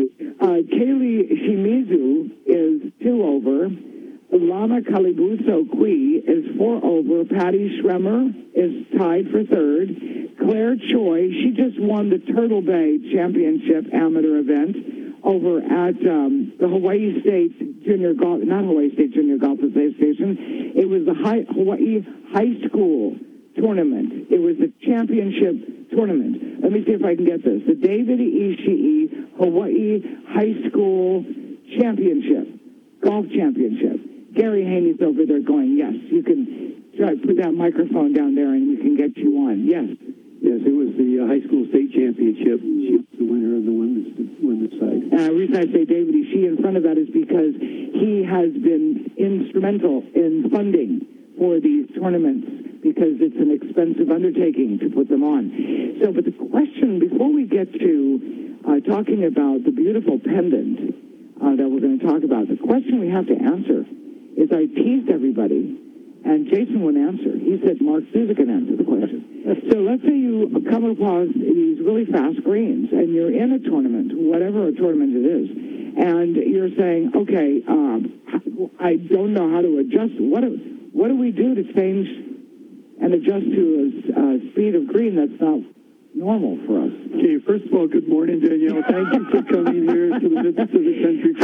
Uh, Kaylee Shimizu is two over. Lana Kalibuso Kui is four over. Patty Schremer is tied for third. Claire Choi, she just won the Turtle Bay Championship amateur event over at um, the Hawaii State Junior Golf, not Hawaii State Junior Golf Association. It was the high, Hawaii High School tournament. It was the championship tournament. Let me see if I can get this. The David Ishii Hawaii High School Championship, Golf Championship. Gary Haney's over there going, yes, you can try, put that microphone down there and we can get you on. Yes. Yes, it was the uh, high school state championship. She was the winner of the women's, women's side. Uh, the reason I say David Ishii in front of that is because he has been instrumental in funding for these tournaments because it's an expensive undertaking to put them on. So, but the question, before we get to uh, talking about the beautiful pendant uh, that we're going to talk about, the question we have to answer is I teased everybody, and Jason wouldn't answer. He said Mark Souza can answer the question. So let's say you come across these really fast greens, and you're in a tournament, whatever a tournament it is, and you're saying, okay, um, I don't know how to adjust. What do, what do we do to change and adjust to a, a speed of green that's not normal for us? Okay, first of all, good morning, Danielle. Thank you for coming here to the Mid-Pacific Country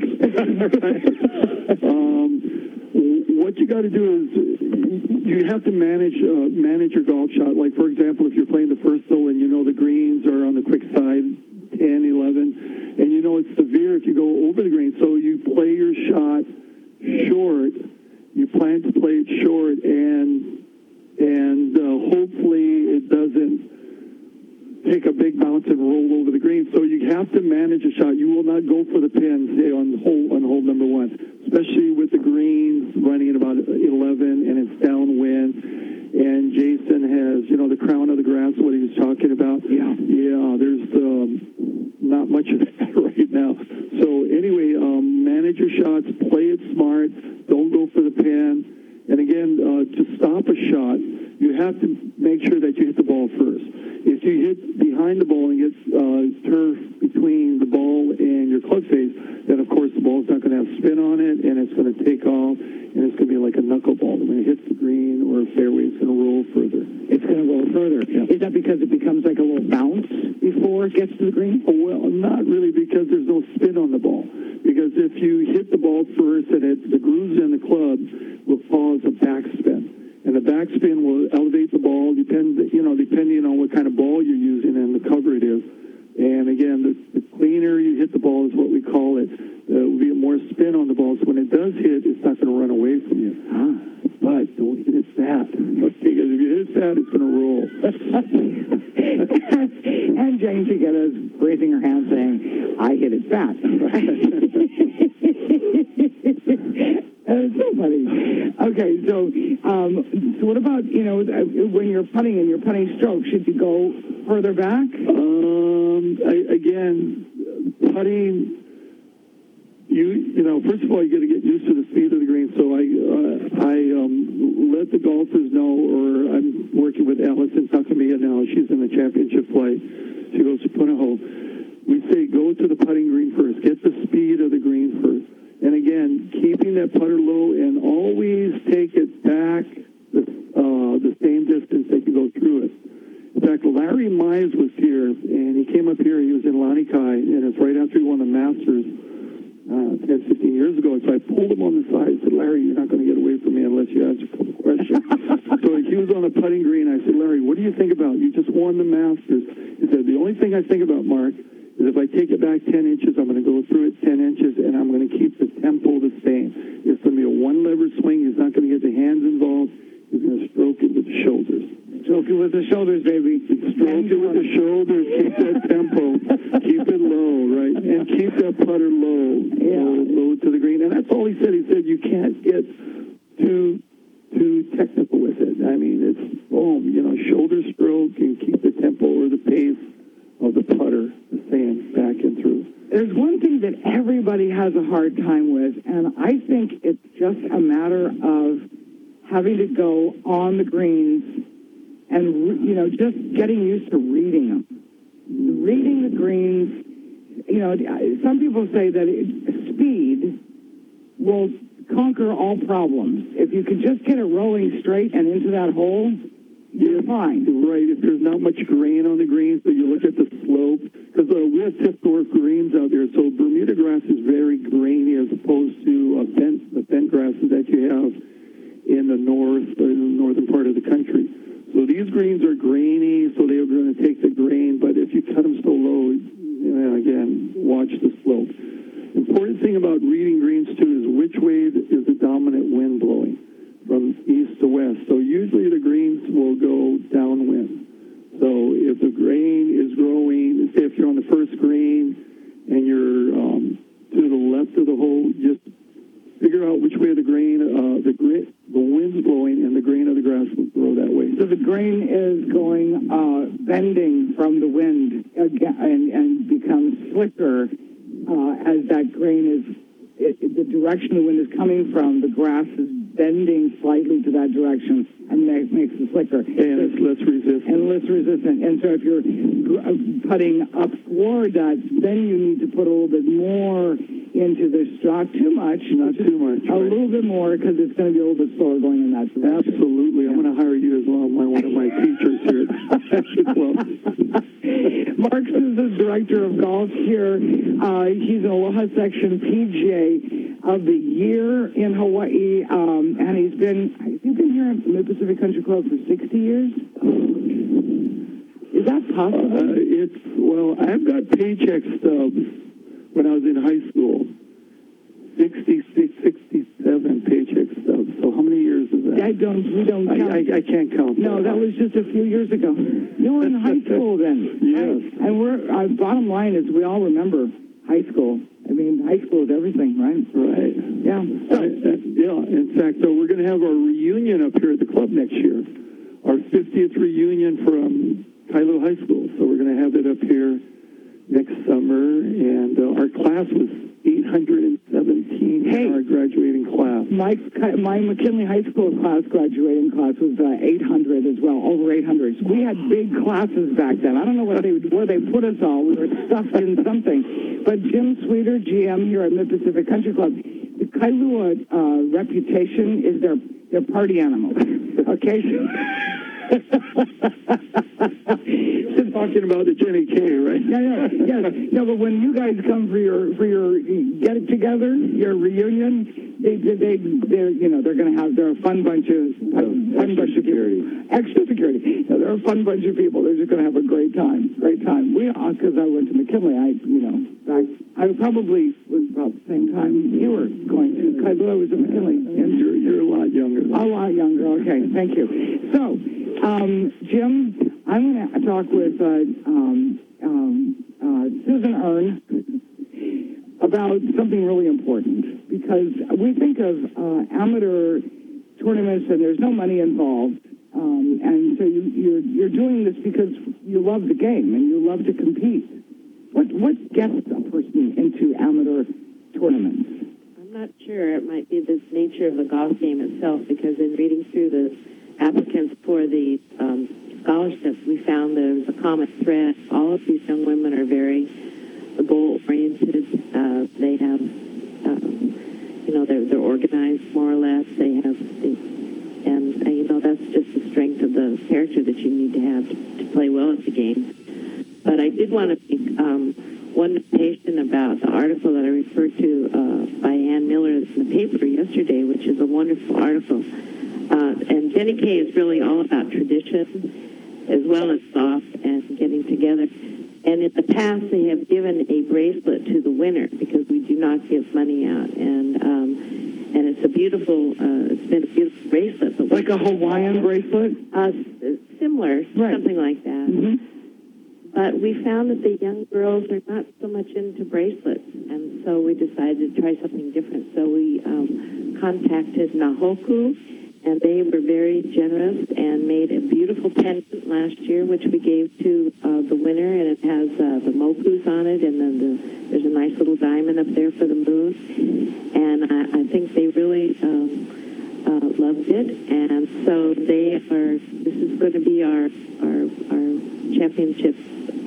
Club. um, what you got to do is you have to manage uh, manage your golf shot. Like, for example, if you're playing the first hole and you know the greens are on the quick side, ten, eleven, and you know it's severe if you go over the green. So you play your shot short. You plan to play it short, and and uh, hopefully it doesn't take a big bounce and roll over the green. So you have to manage a shot. You will not go for the pin, say, on hole on hole number one, especially with the greens running at about eleven and it's downwind. And Jason has, you know, the crown of the grass, what he was talking about. Yeah. Yeah, there's um, not much of that right now. So anyway, um, manage your shots, play it smart, don't go for the pin. And again, uh, to stop a shot, you have to make sure that you hit the ball first. If you hit behind the ball and get uh, turf between the ball and your club face, then of course the ball's not going to have spin on it, and it's going to take off, and it's going to be like a knuckleball. When it hits the green or a fairway, it's going to roll further. It's going to roll further. Yeah. Is that because it becomes like a little bounce before it gets to the green? Oh, well, not really, because there's no spin on the ball. Because if you hit the ball first and it, the grooves in the club will cause a backspin. And the backspin will elevate the ball, depend, you know, depending on what kind of ball you're using and the cover it is. And again, the, the cleaner you hit the ball is what we call it. There will be more spin on the ball. So when it does hit, it's not going to run away from you. Ah, but don't hit it fat. Because if you hit it fat, it's going to roll. And Jane Chiquetta is raising her hand saying, I hit it fat. It's so funny. Okay, so um, so what about, you know, when you're putting in your putting stroke, should you go further back? Um, I, again, putting, you you know, first of all, you got to get used to the speed of the green. So I uh, I um, let the golfers know, or I'm working with Allison Takamiya now. She's in the championship play. She goes to Punahou. We say go to the putting green first. Get the speed of the green first. And again, keeping that putter low and always take it back the, uh, the same distance that you go through it. In fact, Larry Mize was here, and he came up here. He was in Lanikai, and it's right after he won the Masters uh, ten, fifteen years ago. So I pulled him on the side. I said, Larry, you're not going to get away from me unless you answer a couple questions. So he was on the putting green. I said, Larry, what do you think about? You just won the Masters. He said, the only thing I think about, Mark, is if I take it back ten inches, I'm going to go through it ten inches, and I'm going to keep the tempo the same. It's going to be a one-lever swing. He's not going to get the hands involved. He's going to stroke it with the shoulders. Stroke it with the shoulders, baby. Stroke it with the shoulders. Keep that tempo. Keep it low, right? And keep that putter low, yeah. low, low to the green. And that's all he said. He said you can't get too too technical with it. I mean, it's boom, you know, shoulder stroke and keep the tempo or the pace of the putter the same back and through. There's one thing that everybody has a hard time with, and I think it's just a matter of having to go on the greens and, you know, just getting used to reading them. Reading the greens, you know, some people say that it, speed will conquer all problems. If you can just get it rolling straight and into that hole, you're fine. Right, if there's not much grain on the green, so you look at the slope, because uh, we have tip-dwarf greens out there, so Bermuda grass is very grainy as opposed to uh, bent, the bent grasses that you have in the north, uh, in the northern part of the country. So these greens are grainy, so they're going to take the grain, but if you cut them so low, you know, again, watch the slope. Important thing about reading greens, too, is which way is the dominant wind blowing, from east to west. So usually the greens will go downwind. So if the grain is growing, say if you're on the first green and you're um, to the left of the hole, just figure out which way the grain, uh, the gra- the wind's blowing, and the grain of the grass will grow that way. So the grain is going, uh, bending from the wind again, and, and becomes slicker uh, as that grain is, it, it, the direction the wind is coming from, the grass is bending slightly to that direction and make, makes it slicker. And it's less resistant. And less resistant. And so if you're putting up toward that, then you need to put a little bit more into this. Not too much. Not too much. A right. little bit more, because it's going to be a little bit slower going in that direction. Absolutely. I'm going to hire you as well, my, one of my teachers here at the club. Mark is the director of golf here. Uh, he's an Aloha Section P G A of the year in Hawaii, um, and he's been, has he been here at the Mid-Pacific Country Club for sixty years? Is that possible? Uh, it's, well, I've got paycheck stubs when I was in high school. sixty-six, sixty-seven paycheck stubs. So how many years is that? I don't, we don't count. I, I, I can't count. No, that was just a few years ago. You were in high school then. Yes. Right? And we're, our bottom line is we all remember high school. I mean, high school is everything, right? Right. Yeah. So, I, uh, yeah, in fact, so we're going to have our reunion up here at the club next year. Our fiftieth reunion from Kailua High School. So we're going to have it up here next summer. And uh, our class was eight hundred seventeen hey, in our graduating class. My, my McKinley High School class, graduating class, was uh, eight hundred as well, over eight hundred. We had big classes back then. I don't know what they, where they put us all. We were stuffed in something. But Jim Sweeter, G M here at Mid-Pacific Country Club, the Kailua uh, reputation is their, their party animals. Okay? You're talking about the Jenny K, right? Yeah, yeah, yes. No, but when you guys come for your for your get it together, your reunion, they they they they're you know they're going to have they're a fun bunch of fun, fun bunch of security, extra security. So they're a fun bunch of people. They're just going to have a great time, great time. We because I went to McKinley, I you know I I probably was about the same time you were going to. Kailua was at McKinley, and you're you're a lot younger. A lot younger. Okay, thank you. So. Um, Jim, I'm going to talk with uh, um, um, uh, Susan Earn about something really important, because we think of uh, amateur tournaments and there's no money involved, um, and so you, you're you're doing this because you love the game and you love to compete. What what gets a person into amateur tournaments? I'm not sure. It might be the nature of the golf game itself, because in reading through the applicants for the um, scholarships, we found there was a common thread. All of these young women are very goal-oriented. Uh, they have, um, you know, they're, they're organized more or less. They have, they, and, uh, you know, that's just the strength of the character that you need to have to, to play well at the game. But I did want to make um, one notation about the article that I referred to uh, by Ann Miller in the paper yesterday, which is a wonderful article. Uh, and Jenny K is really all about tradition as well as soft and getting together. And in the past, they have given a bracelet to the winner, because we do not give money out. And um, and it's a beautiful, uh, it's been a beautiful bracelet. But like a Hawaiian bracelet? Uh, similar, right. Something like that. Mm-hmm. But we found that the young girls are not so much into bracelets, and so we decided to try something different. So we um, contacted Nahoku, and they were very generous and made a beautiful pendant last year, which we gave to uh, the winner, and it has uh, the mokus on it, and then the, there's a nice little diamond up there for the moon. And I, I think they really um, uh, loved it, and so they are. This is going to be our our, our championship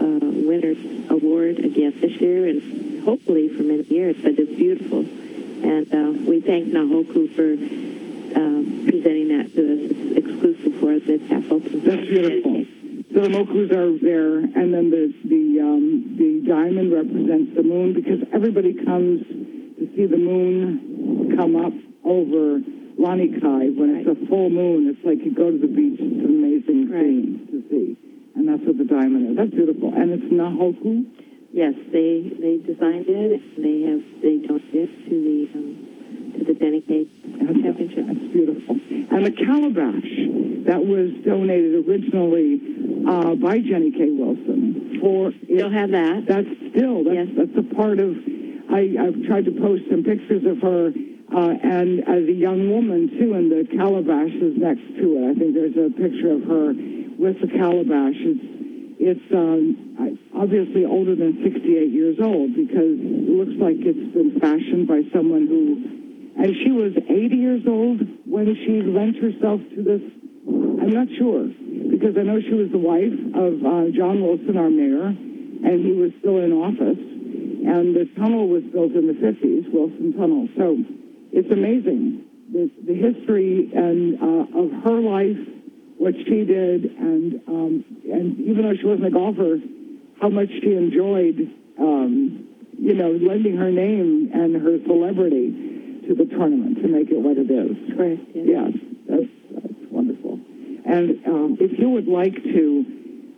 uh, Winners Award again this year, and hopefully for many years. But it's beautiful, and uh, we thank Nahoku for uh, presenting that to us. It's exclusive for us at Tap Open. That's beautiful. So the mokus are there, and then the the um, the diamond represents the moon, because everybody comes to see the moon come up over Lanikai when it's a full moon. It's like you go to the beach. It's an amazing Right. thing to see, and that's what the diamond is. That's beautiful, and it's Nahoku. Yes, they they designed it. They have they donated it to the um, to the Denny Championship. That's beautiful. And the calabash that was donated originally uh, by Jenny K. Wilson for Still have that. That's still that's Yes. that's a part of. I, I've tried to post some pictures of her, uh, and as a young woman too, and the calabash is next to it. I think there's a picture of her with the calabash. It's it's um, I- obviously older than sixty-eight years old, because it looks like it's been fashioned by someone who. And she was eighty years old when she lent herself to this. I'm not sure, because I know she was the wife of uh, John Wilson, our mayor, and he was still in office. And the tunnel was built in the fifties, Wilson Tunnel. So it's amazing, the, the history and uh, of her life, what she did, and um, and even though she wasn't a golfer, how much she enjoyed, um, you know, lending her name and her celebrity to the tournament to make it what it is. Correct. Yes. Yes, that's, that's wonderful. And um, if you would like to,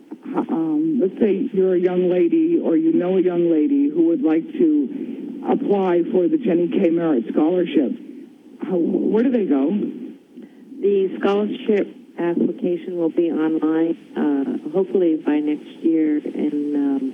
um, let's say you're a young lady or you know a young lady who would like to apply for the Jenny K. Merritt Scholarship, how, where do they go? The scholarship application will be online, uh, hopefully by next year, and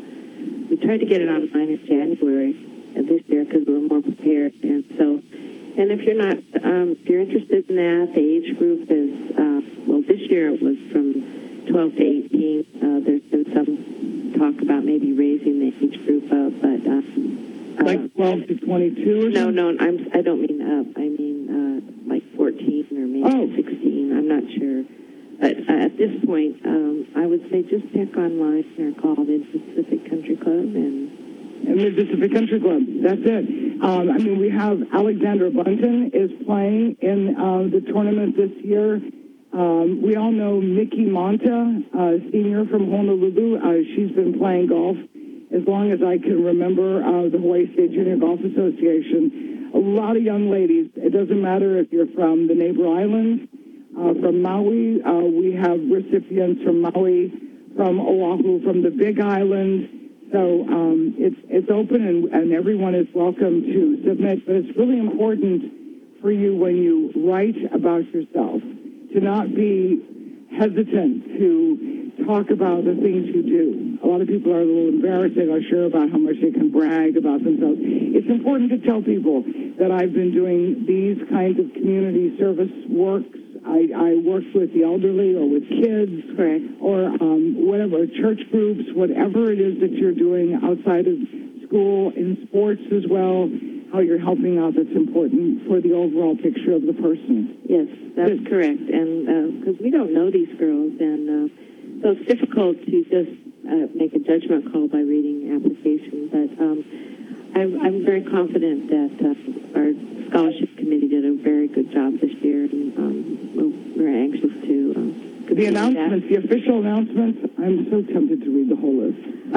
um, we tried to get it online in January of this year because we were more prepared. And so, and if you're not, um, if you're interested in that, the age group is, uh, well, this year it was from twelve to eighteen. Uh, there's been some talk about maybe raising the age group up, but uh, Like twelve to twenty-two or no, something? no, I'm, I don't mean up. I mean uh, like fourteen or maybe Oh. sixteen. I'm not sure. But uh, at this point, um, I would say just check online or call the Pacific Country Club and. And the Pacific Country Club. That's it. Um, I mean, we have Alexandra Bunton is playing in uh, the tournament this year. Um, we all know Mickey Monta, uh, senior from Honolulu. Uh, she's been playing golf as long as I can remember, uh, the Hawaii State Junior Golf Association. A lot of young ladies. It doesn't matter if you're from the neighbor islands, uh, from Maui. Uh, we have recipients from Maui, from Oahu, from the Big Island. So um, it's it's open, and, and everyone is welcome to submit. But it's really important for you when you write about yourself to not be hesitant to talk about the things you do. A lot of people are a little embarrassed. They're not sure about how much they can brag about themselves. It's important to tell people that I've been doing these kinds of community service works. I, I work with the elderly or with kids, Correct. or um, whatever, church groups, whatever it is that you're doing outside of school, in sports as well, how you're helping out, that's important for the overall picture of the person. Yes, that's Good. correct. And because we don't know these girls, and uh, so it's difficult to just uh, make a judgment call by reading applications. But um, I'm, I'm very confident that uh, our scholarship committee did a very good job this year, and um, we're, we're anxious to. Uh, The announcements, the official announcements, I'm so tempted to read the whole list.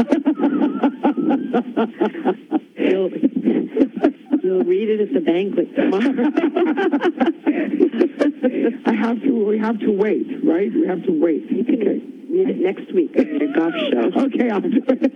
You'll, you'll read it at the banquet tomorrow. I have to, we have to wait, right? We have to wait. You can Okay. read it next week on your golf show. Okay, I'll do it.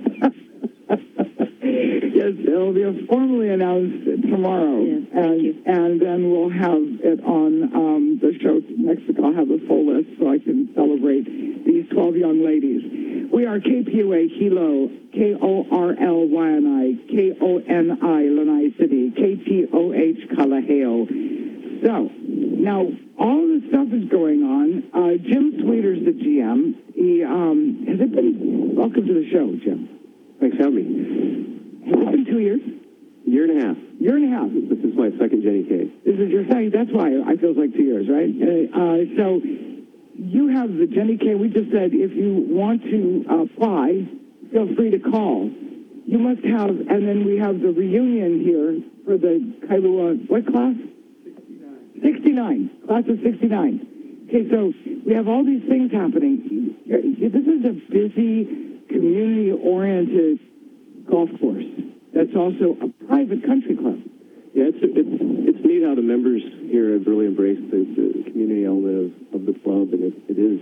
Yes, it'll be formally announced tomorrow. Yes, thank and, you. and then we'll have it on um, the show next week. I'll have the full list so I can celebrate these twelve young ladies. We are K P U A Hilo, K O R L Y N I, K O N I Lanai City, K T O H Kalaheo. So, now, all of this stuff is going on. Uh, Jim Sweeter's the G M. He, um, has it been, welcome to the show, Jim. Thanks for having me. Has it been two years? Year and a half. Year and a half. This is my second Jenny K. This is your second, that's why it feels like two years, right? Uh, uh, so, you have the Jenny K. We just said if you want to apply feel free to call. You must have, and then we have the reunion here for the Kailua, what class? sixty-nine. sixty-nine, class of sixty-nine. Okay, so we have all these things happening. This is a busy, community-oriented golf course that's also a private country club. Yeah, it's, it's, it's neat how the members here have really embraced the, the community element of, of the club, and it, it is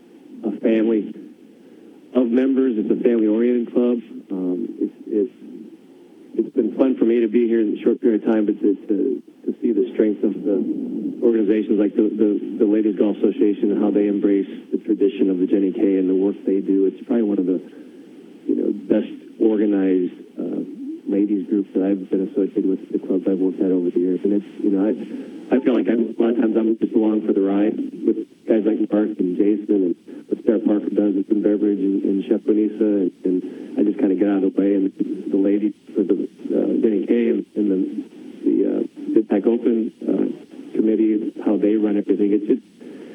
a family of members. It's a family-oriented club. Um, it's, it's, it's been fun for me to be here in a short period of time, but to, to, to see the strength of the organizations like the, the, the Ladies Golf Association and how they embrace the tradition of the Jenny K and the work they do. It's probably one of the you know best organized uh, ladies groups that I've been associated with, the clubs I've worked at over the years. And it's, you know, I, I feel like I'm, a lot of times I'm just along for the ride with guys like Mark and Jason and what Sarah Parker does with Food and Beverage and, and Chef Bonisa, and, and I just kind of get out of the way. And the ladies for the uh, Jenny K and, and the, the uh, Bid-Pack Open uh, committee, how they run everything, it just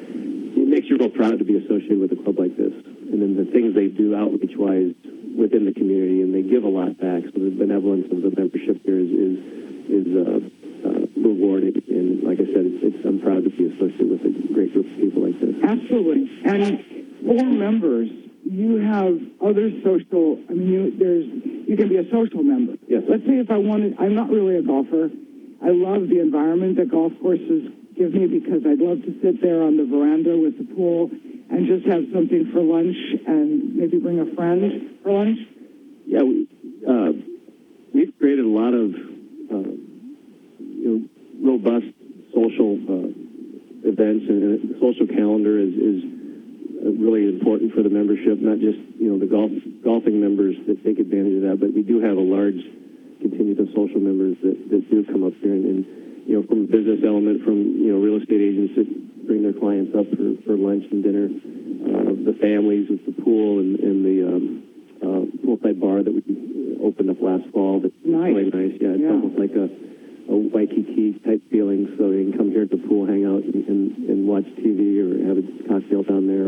it makes you real proud to be associated with a club like this. And then the things they do outreach-wise within the community, and they give a lot back. So the benevolence of the membership here is is, is uh, uh, rewarding. And like I said, it's, it's, I'm proud to be associated with a great group of people like this. Absolutely. And for members, you have other social, I mean, you, there's, you can be a social member. Yes. Let's say if I wanted, I'm not really a golfer. I love the environment that golf courses give me because I'd love to sit there on the veranda with the pool and just have something for lunch and maybe bring a friend for lunch? Yeah, we, uh, we've created a lot of uh, you know, robust social uh, events, and the social calendar is, is really important for the membership, not just, you know, the golf golfing members that take advantage of that, but we do have a large contingent of social members that, that do come up here, and, and you know, from a business element, from, you know, real estate agents that bring their clients up for, for lunch and dinner, uh, the families with the pool and, and the um, uh, poolside bar that we opened up last fall. That's nice. Really nice. Yeah, it's yeah. almost like a, a Waikiki type feeling, so you can come here at the pool, hang out, and, and, and watch T V or have a cocktail down there.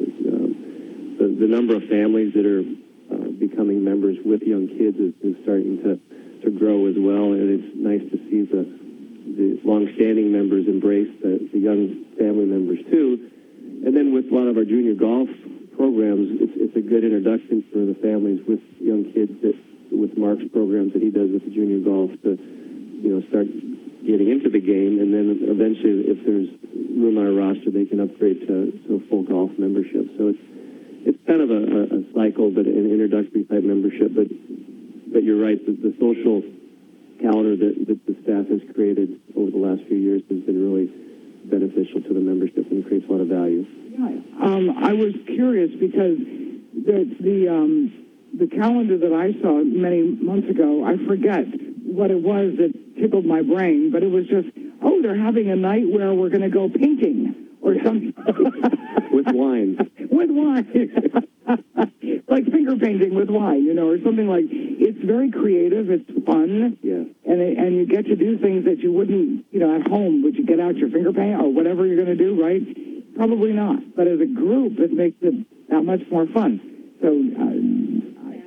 Um, the, the number of families that are uh, becoming members with young kids is, is starting to, to grow as well, and it's nice to see the the long-standing members embrace the, the young family members too. And then with a lot of our junior golf programs, it's, it's a good introduction for the families with young kids that, with Mark's programs that he does with the junior golf to, you know, start getting into the game. And then eventually, if there's room on a roster, they can upgrade to, to a full golf membership. So it's, it's kind of a, a cycle, but an introductory type membership. But, but you're right, the, the social calendar that, that the staff has created over the last few years has been really beneficial to the membership and creates a lot of value. Yeah. Um, I was curious because the the um, the calendar that I saw many months ago, I forget what it was that tickled my brain, but it was just, oh, they're having a night where we're going to go painting or something. With wine. With wine. Like finger painting with wine, you know, or something like. It's very creative. It's fun. Yeah. And it, and you get to do things that you wouldn't, you know, at home. Would you get out your finger paint or whatever you're going to do, right? Probably not. But as a group, it makes it that much more fun. So uh, I,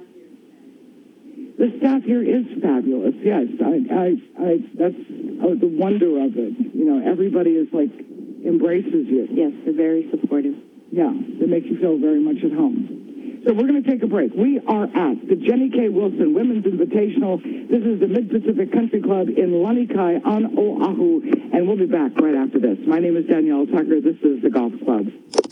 the staff here is fabulous. Yes, I, I, I that's oh, the wonder of it. You know, everybody is like embraces you. Yes, they're very supportive. Yeah, they make you feel very much at home. So we're going to take a break. We are at the Jenny K. Wilson Women's Invitational. This is the Mid-Pacific Country Club in Lanikai on Oahu, and we'll be back right after this. My name is Danielle Tucker. This is the Golf Club.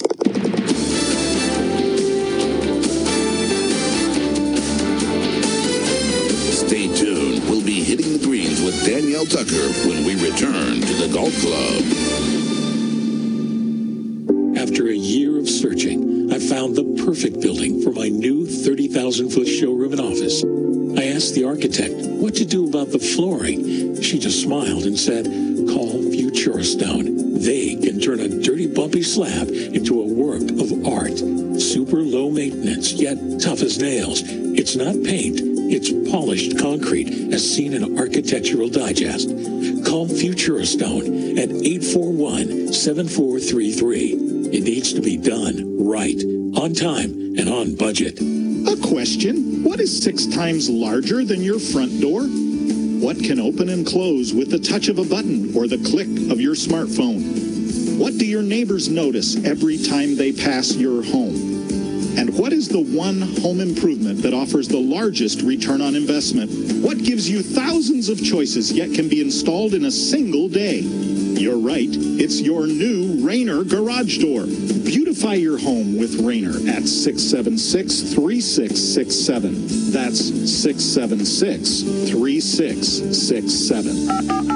Stay tuned. We'll be hitting the greens with Danielle Tucker when we return to the Golf Club. After a year of searching, I found the perfect building for my new thirty thousand foot showroom and office. I asked the architect what to do about the flooring. She just smiled and said, call Futura Stone. They can turn a dirty, bumpy slab into a work of art. Super low maintenance, yet tough as nails. It's not paint, it's polished concrete, as seen in Architectural Digest. Call Futura Stone at eight four one, seven four three three. It needs to be done right, on time, and on budget. A question. What is six times larger than your front door? What can open and close with the touch of a button or the click of your smartphone? What do your neighbors notice every time they pass your home? And what is the one home improvement that offers the largest return on investment? What gives you thousands of choices yet can be installed in a single day? You're right. It's your new Rainer garage door. Beautify your home with Rainer at six seven six, three six six seven. That's six seven six, three six six seven.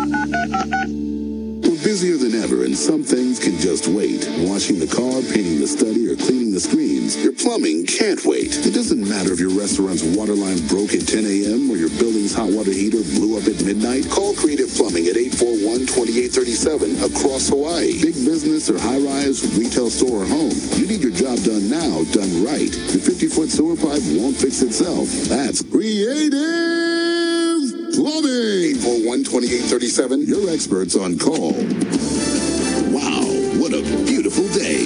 We're busier than ever, and some things can just wait. Washing the car, painting the study, or cleaning the screens. Your plumbing can't wait. It doesn't matter if your restaurant's water line broke at ten a.m. or your building's hot water heater blew up at midnight. Call Creative Plumbing at eight four one, two eight three seven across Hawaii. Big business or high-rise, retail store or home. You need your job done now, done right. Your fifty-foot sewer pipe won't fix itself. That's Creative Plumbing. eight four one, two eight three seven. Your experts on call. Wow, what a beautiful day.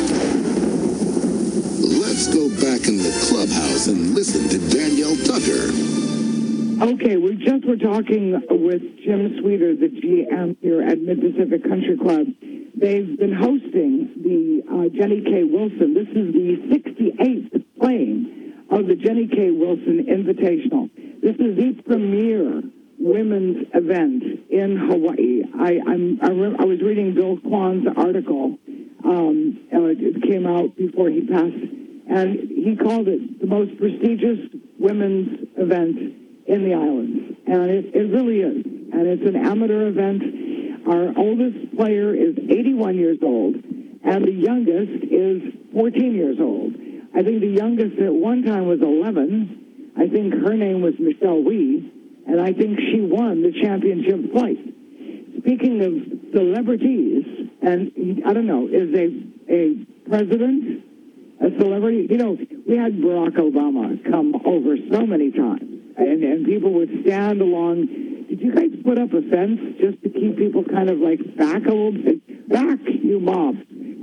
Let's go back in the clubhouse and listen to Danielle Tucker. Okay, we just were talking with Jim Sweeter, the G M here at Mid-Pacific Country Club. They've been hosting the uh, Jenny K. Wilson. This is the sixty-eighth playing of the Jenny K. Wilson Invitational. This is the premier women's event in Hawaii. I, I'm, I, re- I was reading Bill Kwan's article. Um, uh, it came out before he passed, and he called it the most prestigious women's event in the islands. And it, it really is. And it's an amateur event. Our oldest player is eighty-one years old, and the youngest is fourteen years old. I think the youngest at one time was eleven. I think her name was Michelle Wee, and I think she won the championship flight. Speaking of celebrities, and I don't know, is a, a president a celebrity? You know, we had Barack Obama come over so many times, and, and people would stand along. Did you guys put up a fence just to keep people kind of like back a little bit? Back, you mobs.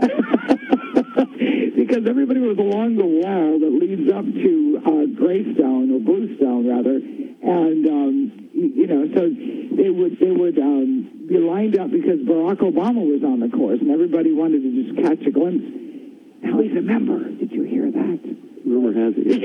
Because everybody was along the wall that leads up to uh, Greystone, or Bluestone, rather. And, um, you know, so they would they would um, be lined up because Barack Obama was on the course, and everybody wanted to just catch a glimpse. Now he's a member. Did you hear that? Rumor has it.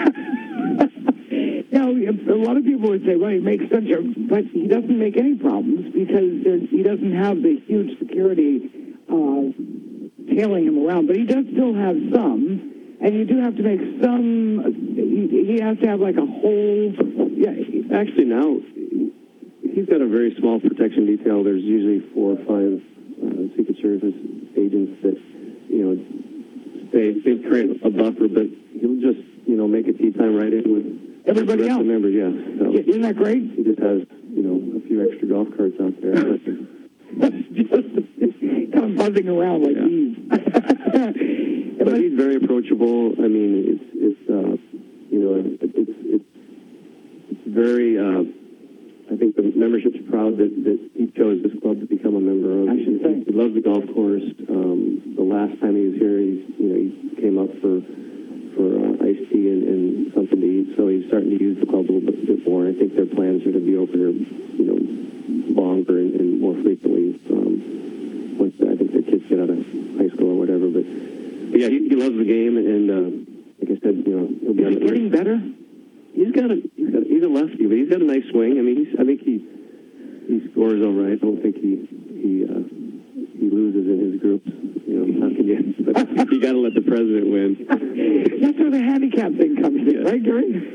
Now, a lot of people would say, well, he makes such a... But he doesn't make any problems because there's, he doesn't have the huge security uh, tailing him around. But he does still have some, and you do have to make some... He, he has to have like a whole... Yeah, actually now, he's got a very small protection detail. There's usually four or five uh, Secret Service agents that, you know, they, they create a buffer, but he'll just, you know, make a tea time right in with everybody else. The members, yeah. So isn't that great? He just has, you know, a few extra golf carts out there. Just kind of buzzing around like yeah. these. But he's very approachable. I mean, it's, it's uh, you know, it's, it's, it's very, uh, I think the membership's proud that, that he chose this club to become a member of. I should he, say. he loves the golf course. Um, the last time he was here, he, you know, he came up for for uh, iced tea and, and something to eat. So he's starting to use the club a little bit, bit more. I think their plans are to be open here, you know, longer and, and more frequently. Um, once I think their kids get out of high school or whatever. But, but yeah, he, he loves the game, and uh, like I said, you know, he'll be Is he getting better? He's got a he's, got, he's a lefty, but he's got a nice swing. I mean, he's, I think he he scores all right. I don't think he he uh, he loses in his groups. You know, how can you? But you got to let the president win. That's where the handicap thing comes in, yeah. Right, Gary?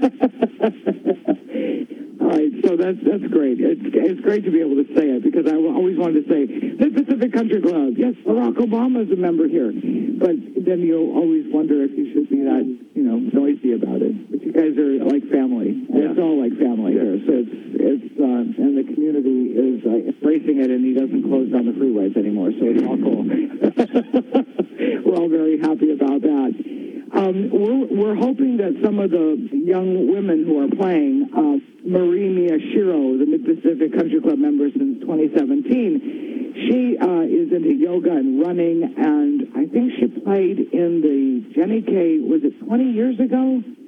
All right, so that's that's great. It's it's great to be able to say it because I always wanted to say the Pacific Country Club. Yes, Barack Obama is a member here, but then you'll always wonder if you should be that you know noisy about it. But you guys are like family. Yeah. It's all like family here. So it's it's uh, and the community is uh, embracing it, and he doesn't close down the freeways anymore. So it's all cool. We're all very happy about that. Um, we're, we're hoping that some of the young women who are playing, uh, Marie Miyashiro, the Mid-Pacific Country Club member since twenty seventeen, she uh, is into yoga and running, and I think she played in the Jenny K, was it twenty years ago?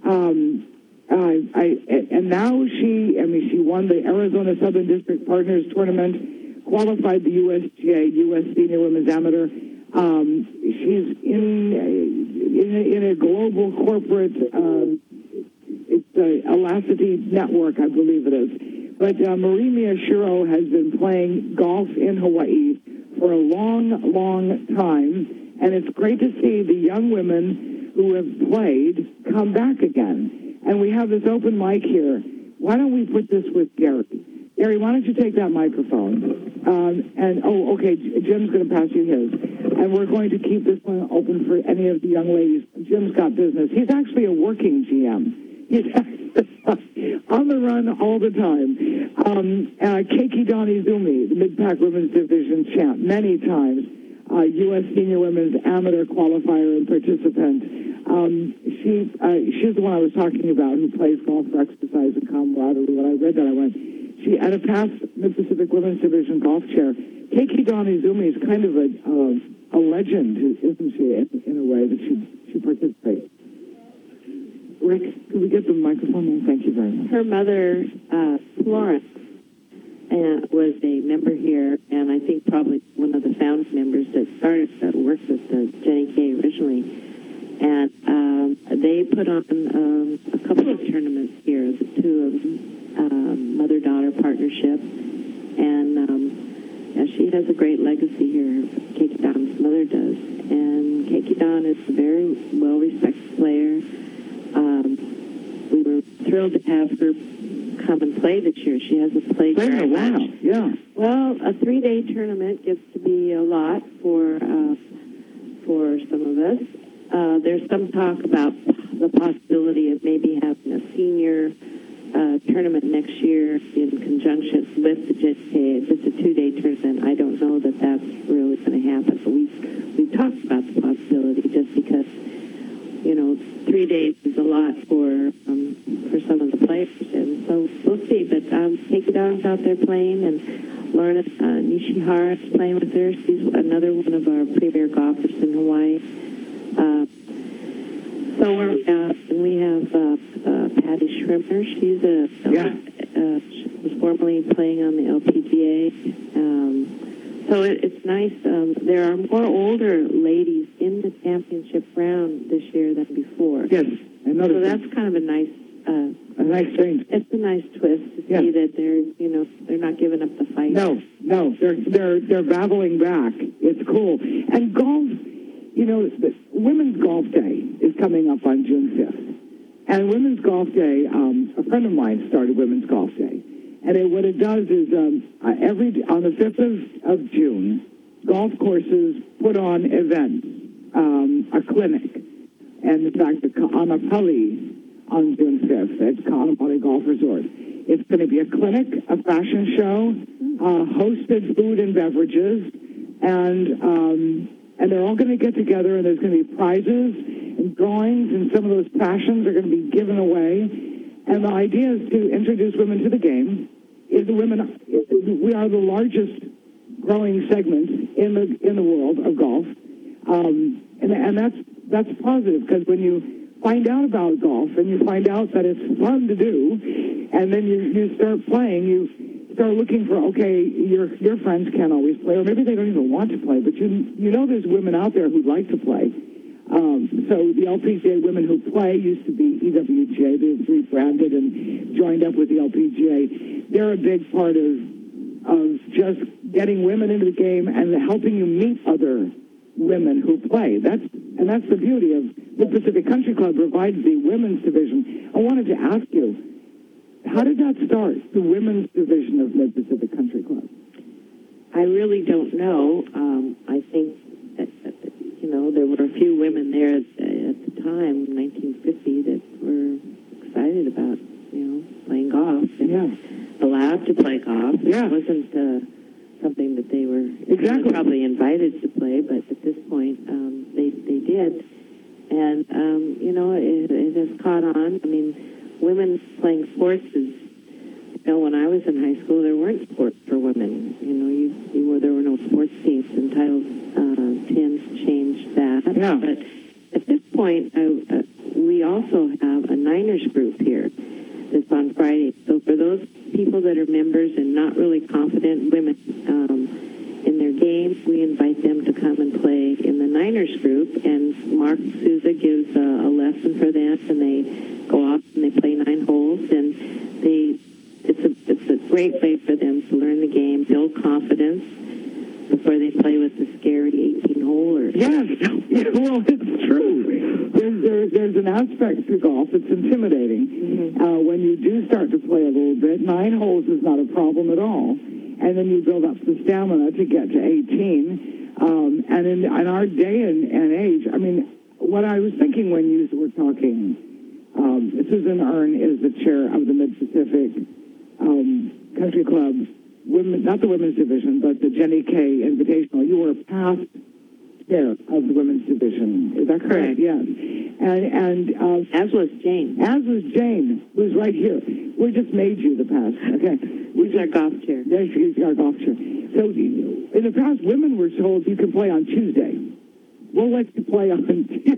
Um, uh, I, and now she, I mean, she won the Arizona Southern District Partners Tournament, qualified the U S G A, U S Senior Women's Amateur. Um, she's in, in, a, in a global corporate, um, it's a Elasticity Network, I believe it is. But uh, Marie Miyashiro has been playing golf in Hawaii for a long, long time. And it's great to see the young women who have played come back again. And we have this open mic here. Why don't we put this with Gary? Gary, why don't you take that microphone? Um, and, oh, okay, Jim's going to pass you his. And we're going to keep this one open for any of the young ladies. Jim's got business. He's actually a working G M. He's on the run all the time. Um, uh, Keiki Donizumi, the Mid-Pac Women's Division champ, many times. Uh, U S Senior Women's Amateur qualifier and participant. Um, she, uh, she's the one I was talking about who plays golf for exercise and camaraderie. When I read that, I went, she had a past Mid-Pacific Women's Division golf chair. Keiki Donizumi is kind of a, uh, a legend, isn't she, in, in a way that she, she participates. Rick, could we get the microphone in? Thank you very much. Her mother, uh, Florence, uh, was a member here, and I think probably one of the founding members that started, that worked with uh, Jenny Kay originally. And um, they put on um, a couple of tournaments here, the two of them, um, mother-daughter partnership. And um, yeah, she has a great legacy here, Keiki Don's mother does. And Keiki Don is a very well-respected player. Um, we were thrilled to have her come and play this year. She hasn't played very much. Yeah. Well, a three-day tournament gets to be a lot for uh, for some of us. Uh, there's some talk about the possibility of maybe having a senior uh, tournament next year in conjunction with the J K. It's just a two-day tournament. I don't know that that's really going to happen, but we've, we've talked about the possibility just because, you know, three days is a lot for um, for some of the players, and so we'll see. But um, Keiki Don's out there playing, and Lorna uh, Nishihara is playing with her. She's another one of our premier golfers in Hawaii. Uh, so we're uh, and we have uh, uh, Patty Schrimmer. She's a, a yeah. uh, she was formerly playing on the L P G A. Um, so it, it's nice. Um, there are more older ladies in the championship round this year than before. Yes, another so thing. that's kind of a nice, uh, a nice thing. It's a nice twist to yeah. see that they're, you know, they're not giving up the fight. No, no, they're they're they're battling back. It's cool. And golf, you know, the Women's Golf Day is coming up on June fifth. And Women's Golf Day, um, a friend of mine started Women's Golf Day. And it, what it does is um, uh, every on the fifth of, of June, golf courses put on events, um, a clinic. And in fact, the Ka'anapali on June fifth at Ka'anapali Golf Resort. It's going to be a clinic, a fashion show, uh, hosted food and beverages, and um, and they're all going to get together, and there's going to be prizes and drawings, and some of those passions are going to be given away. And the idea is to introduce women to the game. Is the women? We are the largest growing segment in the in the world of golf, um, and and that's that's positive because when you find out about golf and you find out that it's fun to do, and then you, you start playing, you start looking for, okay, your your friends can't always play, or maybe they don't even want to play, but you you know there's women out there who'd like to play. Um, so the L P G A Women Who Play used to be E W G A. They've rebranded and joined up with the L P G A. They're a big part of of just getting women into the game and helping you meet other women who play. That's and that's the beauty of the Pacific Country Club provides the women's division. I wanted to ask you, how did that start, the women's division of Mid-Pacific Country Club? I really don't know. Um, I think that, that, you know, there were a few women there at, at the time, nineteen fifty, that were excited about, you know, playing golf and yeah. allowed to play golf. Yeah. It wasn't uh, something that they were exactly. probably invited to play, but at this point, um, they, they did. And, um, you know, it, it has caught on. I mean, women playing sports is, you know, when I was in high school, there weren't sports for women. You know, you, you were, there were no sports teams, and Title uh, ten changed that. Yeah. But at this point, I, uh, we also have a Niners group here that's on Friday. So for those people that are members and not really confident women um, in their game, we invite them to come and play in the Niners group. And Mark Souza gives a, a lesson for them, and they go off and they play nine holes, and they it's a it's a great way for them to learn the game, build confidence before they play with the scary eighteen-holer. Yes, yeah, well, it's true. There's, there, there's an aspect to golf that's intimidating. Mm-hmm. Uh, when you do start to play a little bit, nine holes is not a problem at all. And then you build up the stamina to get to eighteen. Um, and in, in our day and, and age, I mean, what I was thinking when you were talking, um, Susan Earn is the chair of the Mid-Pacific um, Country Club, women, not the women's division, but the Jenny K Invitational. You were a past chair of the women's division. Is that correct? Correct. Yes. And, and uh, as was Jane. As was Jane, who's right here. We just made you the past. Okay. She's our golf chair. Yeah, she's our golf chair. So in the past, women were told you can play on Tuesday. We'll let you play on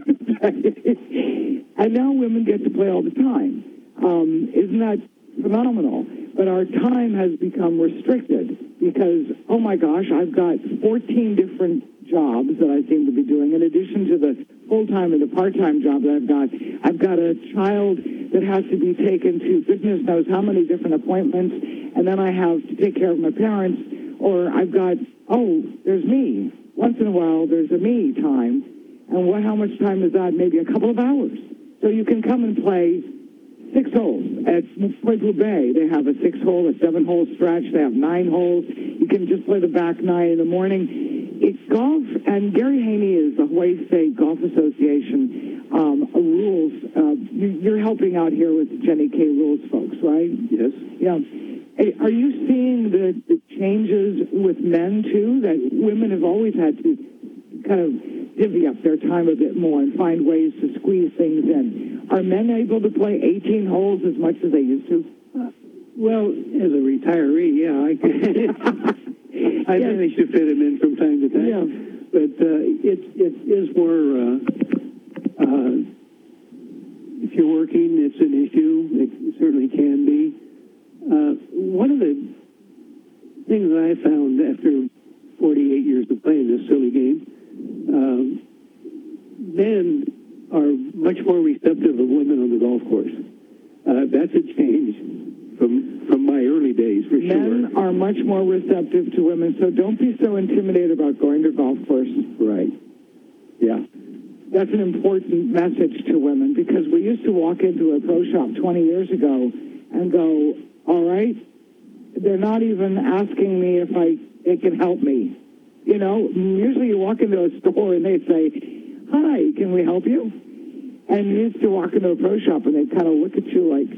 Tuesday. And now women get to play all the time. Um, isn't that phenomenal? But our time has become restricted because, oh my gosh, I've got fourteen different jobs that I seem to be doing. In addition to the full-time and the part-time job that I've got, I've got a child that has to be taken to goodness knows how many different appointments, and then I have to take care of my parents, or I've got, oh, there's me. Once in a while, there's a me time. And what? How much time is that? Maybe a couple of hours. So you can come and play six holes. At Pueblo Bay, they have a six-hole, a seven-hole stretch. They have nine holes. You can just play the back nine in the morning. It's golf, and Gary Haney is the Hawaii State Golf Association um, rules. Uh, you, you're helping out here with the Jenny K rules folks, right? Yes. Yeah. Hey, are you seeing the, the changes with men, too, that women have always had to kind of divvy up their time a bit more and find ways to squeeze things in? Are men able to play eighteen holes as much as they used to? Uh, well, as a retiree, yeah, I can. I yes. manage to fit them in from time to time. Yeah. But uh, it, it is more, uh, uh, if you're working, it's an issue. It certainly can be. Uh, one of the things I found after forty-eight years of playing this silly game, um, men are much more receptive of women on the golf course. Uh, that's a change from from my early days, for sure. Men are much more receptive to women, so don't be so intimidated about going to golf course. Right. Yeah. That's an important message to women, because we used to walk into a pro shop twenty years ago and go, all right, they're not even asking me if I they can help me. You know, usually you walk into a store and they say, hi, can we help you? And you used to walk into a pro shop and they kind of look at you like,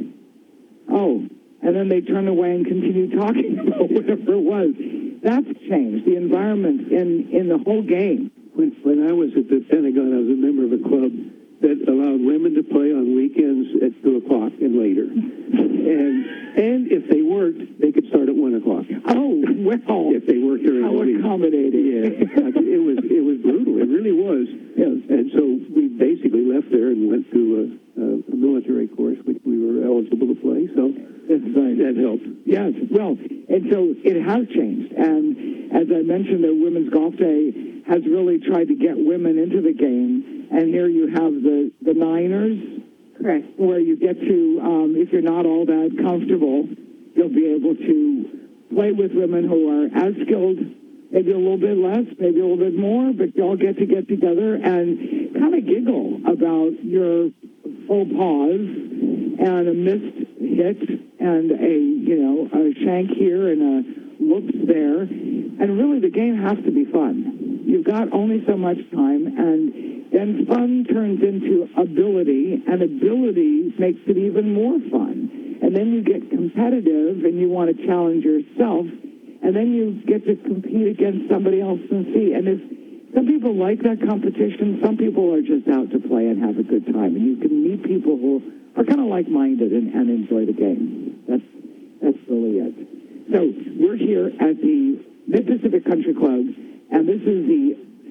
oh, and then they turn away and continue talking about whatever it was. That's changed, the environment in, in the whole game. When, when I was at the Pentagon, I was a member of a club that allowed women to play on weekends at two o'clock and later. and and if they worked, they could start at one o'clock. Oh, well. If they worked during How the week. accommodating. Yeah. it was it was brutal. It really was. Yes. And so we basically left there and went to a, a military course, which we were eligible to play. So That's right. that helped. Yes, well, and so it has changed. And as I mentioned, the Women's Golf Day has really tried to get women into the game. And here you have the, the Niners, Correct. where you get to, um, if you're not all that comfortable, you'll be able to play with women who are as skilled, maybe a little bit less, maybe a little bit more, but y'all get to get together and kind of giggle about your full pause and a missed hit and a, you know, a shank here and a whoops there. And really the game has to be fun. You've got only so much time, and then fun turns into ability, and ability makes it even more fun. And then you get competitive and you want to challenge yourself, and then you get to compete against somebody else and see. And if some people like that competition, some people are just out to play and have a good time. And you can meet people who are kind of like-minded and, and enjoy the game. That's that's really it. So we're here at the Mid-Pacific Country Club, and this is the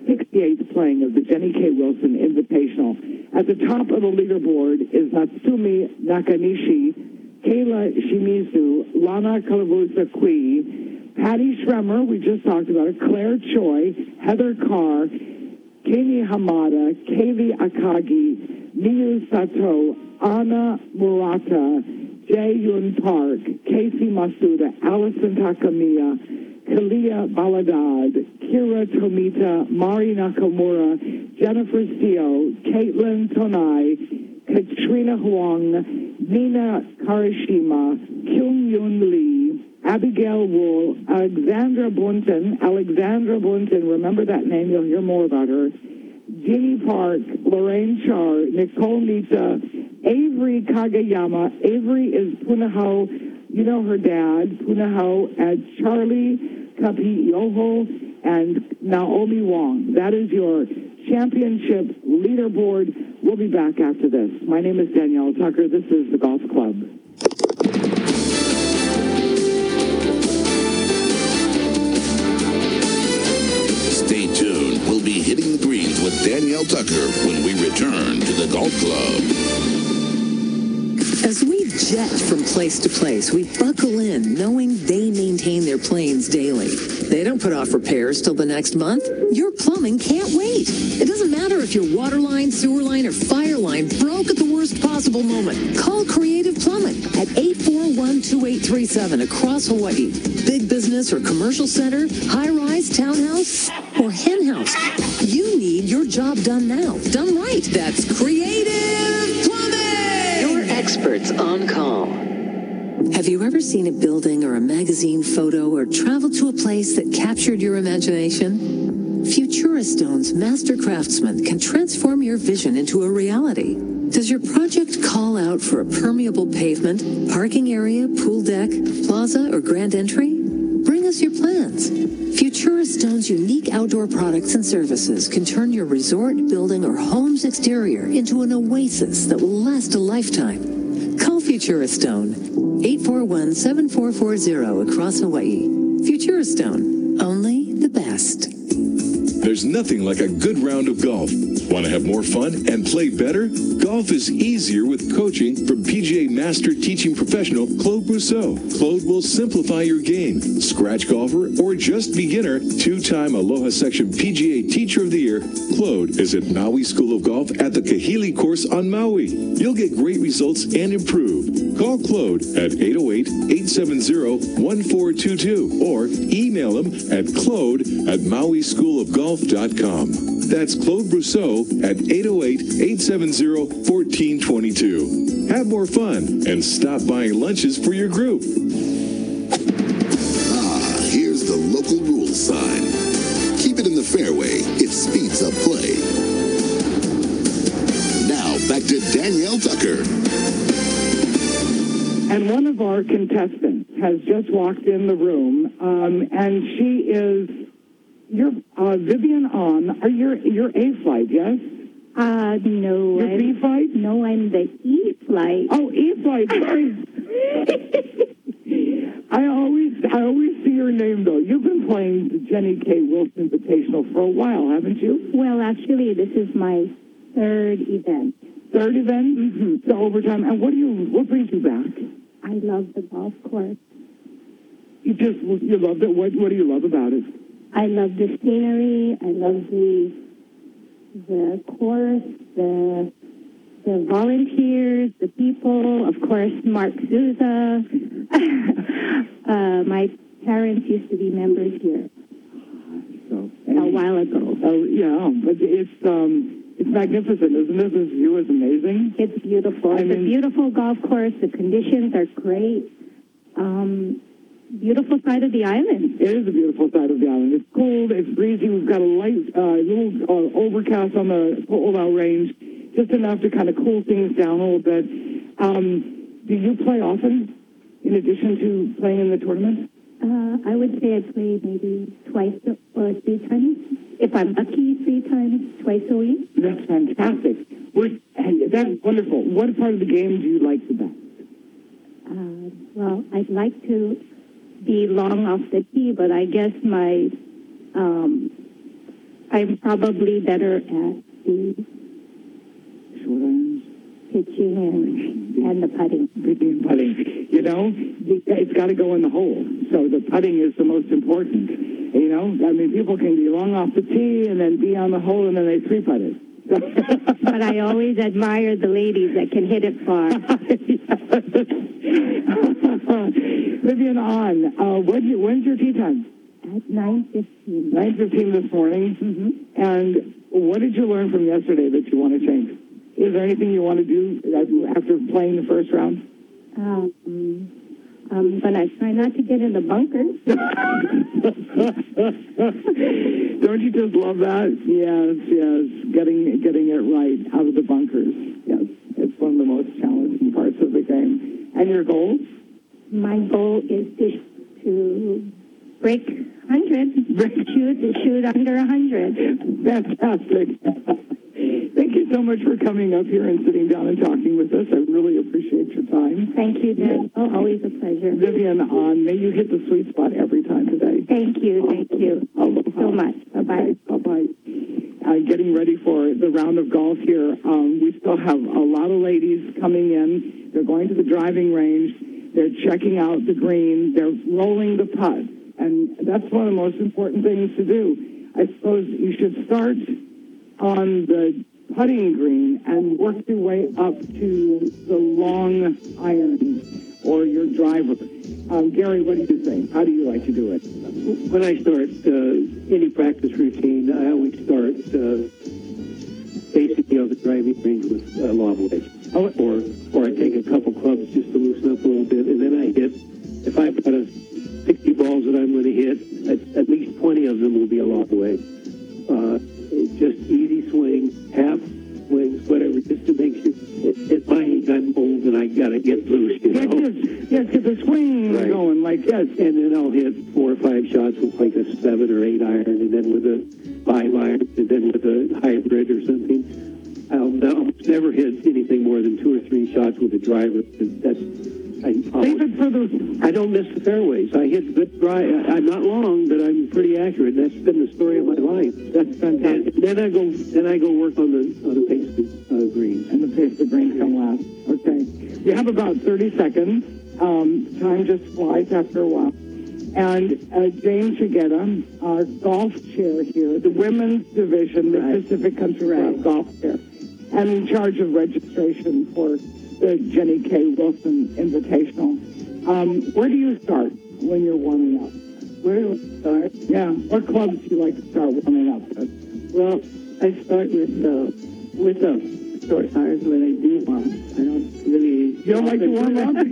sixty-eighth playing of the Jenny K. Wilson Invitational. At the top of the leaderboard is Natsumi Nakanishi, Kayla Shimizu, Lana Kalabusa Kui, Patty Schremer, we just talked about it, Claire Choi, Heather Carr, Kami Hamada, Kaylee Akagi, Miyu Sato, Anna Murata, Jae Yun Park, Casey Masuda, Allison Takamiya, Kalia Baladad, Kira Tomita, Mari Nakamura, Jennifer Seo, Caitlin Tonai, Katrina Huang, Nina Karashima, Kyung Yun Lee, Abigail Wool, Alexandra Bunton, Alexandra Bunton, remember that name, you'll hear more about her, Jeannie Park, Lorraine Char, Nicole Nita, Avery Kagayama. Avery is Punahou, you know her dad, Punahou, and Charlie Kapi Yoho, and Naomi Wong. That is your championship leaderboard. We'll be back after this. My name is Danielle Tucker. This is the Golf Club. Stay tuned. We'll be hitting the greens with Danielle Tucker when we return to the Golf Club. As we jet from place to place, we buckle in knowing they maintain their planes daily. They don't put off repairs till the next month. Your plumbing can't wait. It doesn't matter if your water line, sewer line, or fire line broke at the worst possible moment. Call Creative Plumbing at eight four one, two eight three seven across Hawaii. Big business or commercial center, high-rise, townhouse, or hen house. You need your job done now. Done right. That's Creative Plumbing. Your experts on call. Have you ever seen a building or a magazine photo or traveled to a place that captured your imagination? Futuristone's Master Craftsman can transform your vision into a reality. Does your project call out for a permeable pavement, parking area, pool deck, plaza, or grand entry? Bring us your plans. Futuristone's unique outdoor products and services can turn your resort, building, or home's exterior into an oasis that will last a lifetime. Call Futuristone, eight four one, seven four four zero across Hawaii. Futuristone, only the best. There's nothing like a good round of golf. Want to have more fun and play better? Golf is easier with coaching from P G A Master Teaching Professional Claude Brousseau. Claude will simplify your game. Scratch golfer or just beginner, two-time Aloha Section P G A Teacher of the Year, Claude is at Maui School of Golf at the Kahili course on Maui. You'll get great results and improve. Call Claude at eight oh eight, eight seven zero, one four two two or email him at claude at maui school of golf dot com. That's Claude Brousseau at eight oh eight, eight seven zero, one four two two. Have more fun and stop buying lunches for your group. Ah, here's the local rules sign. Keep it in the fairway. It speeds up play. Now, back to Danielle Tucker. And one of our contestants has just walked in the room, um, and she is, you're uh, Vivian On. Are you you're A flight, yes? Uh, no. You're B flight? No, I'm the E flight. Oh, E flight. Sorry. I always I always see your name though. You've been playing the Jenny K. Wilson Invitational for a while, haven't you? Well, actually, this is my third event. Third event? Mm-hmm. So overtime. And what do you? What brings you back? I love the golf course. You just you love it. What What do you love about it? I love the scenery. I love the the course, the the volunteers, the people. Of course, Mark Souza. uh, my parents used to be members here so, a while ago. Oh yeah, but it's um. It's magnificent, isn't it? This view is amazing. It's beautiful. I It's mean, a beautiful golf course. The conditions are great. Um, beautiful side of the island. It is a beautiful side of the island. It's cold. It's breezy. We've got a light, uh, little uh, overcast on the Pu'ulau Range, just enough to kind of cool things down a little bit. Um, do you play often, in addition to playing in the tournament? Uh, I would say I play maybe twice or three times. If I'm lucky, three times, twice a week. That's fantastic. We're, and that's wonderful. What part of the game do you like the best? Uh, well, I'd like to be long off the tee, but I guess my um, I'm probably better at the Short irons. pitching and, and the putting. Pitching and putting. You know, it's got to go in the hole. So the putting is the most important. You know, I mean, people can be long off the tee and then be on the hole and then they three putt it. But I always admire the ladies that can hit it far. Vivian, on. Uh, when you, when's your tea time? At nine fifteen. nine fifteen this morning. Mm-hmm. And what did you learn from yesterday that you want to change? Is there anything you want to do after playing the first round? Um, I'm going to try not to get in the bunkers. Don't you just love that? Yes, yes. Getting getting it right out of the bunkers. Yes, it's one of the most challenging parts of the game. And your goals? My goal is to, to break one hundred, shoot, shoot under one hundred. Fantastic. Thank you so much for coming up here and sitting down and talking with us. I really appreciate your time. Thank you, Dan. Oh, always a pleasure. Vivian, on. May you hit the sweet spot every time today. Thank you. Thank you so much. Bye-bye. Bye-bye. Uh, getting ready for the round of golf here. Um, we still have a lot of ladies coming in. They're going to the driving range. They're checking out the green. They're rolling the putt. And that's one of the most important things to do. I suppose you should start on the putting green and work your way up to the long iron or your driver. Um, Gary, what do you think? How do you like to do it? When I start uh, any practice routine, I always start uh, basically on the driving range with a uh, lob wedge. Oh, or, or I take a couple clubs just to loosen up a little bit, and then I hit, if I've got a sixty balls that I'm going to hit, at, at least twenty of them will be a lob wedge. Uh, just easy swing, half swings, whatever, just to make sure it, it might I'm old and I got to get loose, you know? Yes, yes, get the swing right. going like yes. And then I'll hit four or five shots with like a seven or eight iron, and then with a five iron, and then with a hybrid or something. I'll, I'll never hit anything more than two or three shots with a driver. That's I, Save it for the... I don't miss the fairways. I hit good drive. I'm not long, but I'm pretty accurate. That's been the story of my life. That's fantastic. And then I go, then I go work on the on the pace uh, greens. And the pace the greens come last. Okay. You have about thirty seconds. Um, time just flies after a while. And uh, James Shigeta, our golf chair here, the women's division, the Right. Pacific Country Club golf chair, and in charge of registration for the Jenny K. Wilson Invitational. Um, where do you start when you're warming up? Where do I start? Yeah. What clubs do you like to start warming up with? Well, I start with uh, with the short irons when I do warm. I don't really. You don't like to warm up?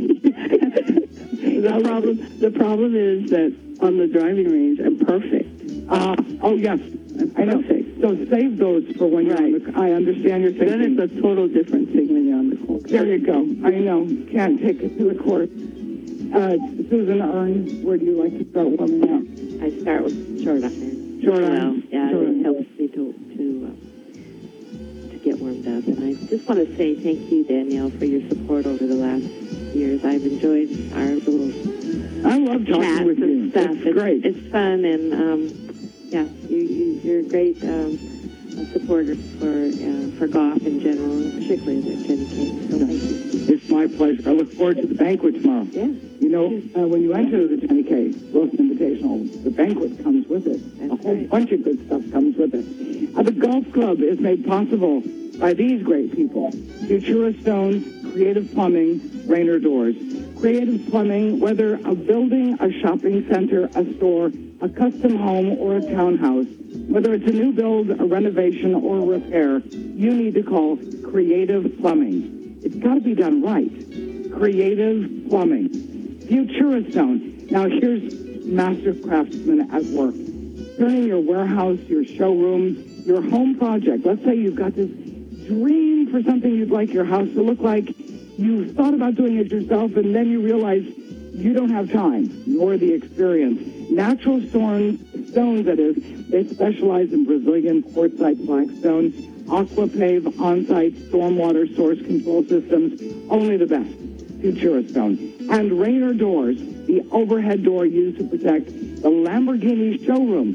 the problem, the problem is that on the driving range, I'm perfect. Uh, oh, yes. I know. So save those for when you're Right. on the... I understand your thinking. Then it's a total different thing when you're on the course. There you go. I know. Can't take it to the court. Uh, Susan Ern, where do you like to start warming up? I start with short iron. Short Well, iron. yeah, Short it iron. helps me to to uh, to get warmed up. And I just want to say thank you, Danielle, for your support over the last years. I've enjoyed our little I love talking chats with you. and stuff. It's great. It's fun, and um, yeah, you, you you're a great um, supporter for uh, for golf in general, and particularly the Jenny K. So thank you. It's my pleasure. I look forward to the banquet tomorrow. Yeah. You know, uh, when you enter the Jenny K. Wilson Invitational, the banquet comes with it. That's a whole right. bunch of good stuff comes with it. Uh, the golf club is made possible by these great people. Futura Stones, Creative Plumbing, Rainer Doors. Creative Plumbing, whether a building, a shopping center, a store, a custom home, or a townhouse, whether it's a new build, a renovation, or a repair, you need to call Creative Plumbing. It's got to be done right. Creative Plumbing. Futura Stone. Now here's master craftsmen at work. Turning your warehouse, your showroom, your home project. Let's say you've got this dream for something you'd like your house to look like. You thought about doing it yourself, and then you realize you don't have time, nor the experience. Natural stones, stones that is, they specialize in Brazilian quartzite blackstone, aquapave on-site stormwater source control systems, only the best. Futura Stone. And Rainer Doors, the overhead door used to protect the Lamborghini showroom.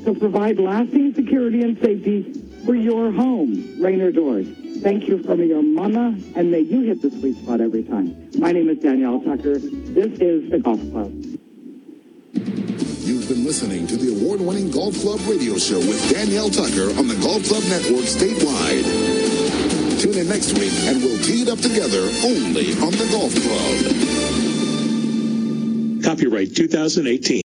to provide lasting security and safety for your home, Rainer Doors. Thank you from your mama, and may you hit the sweet spot every time. My name is Danielle Tucker. This is the Golf Club. You've been listening to the award-winning Golf Club radio show with Danielle Tucker on the Golf Club Network statewide. Tune in next week, and we'll tee it up together only on the Golf Club. Copyright two thousand eighteen.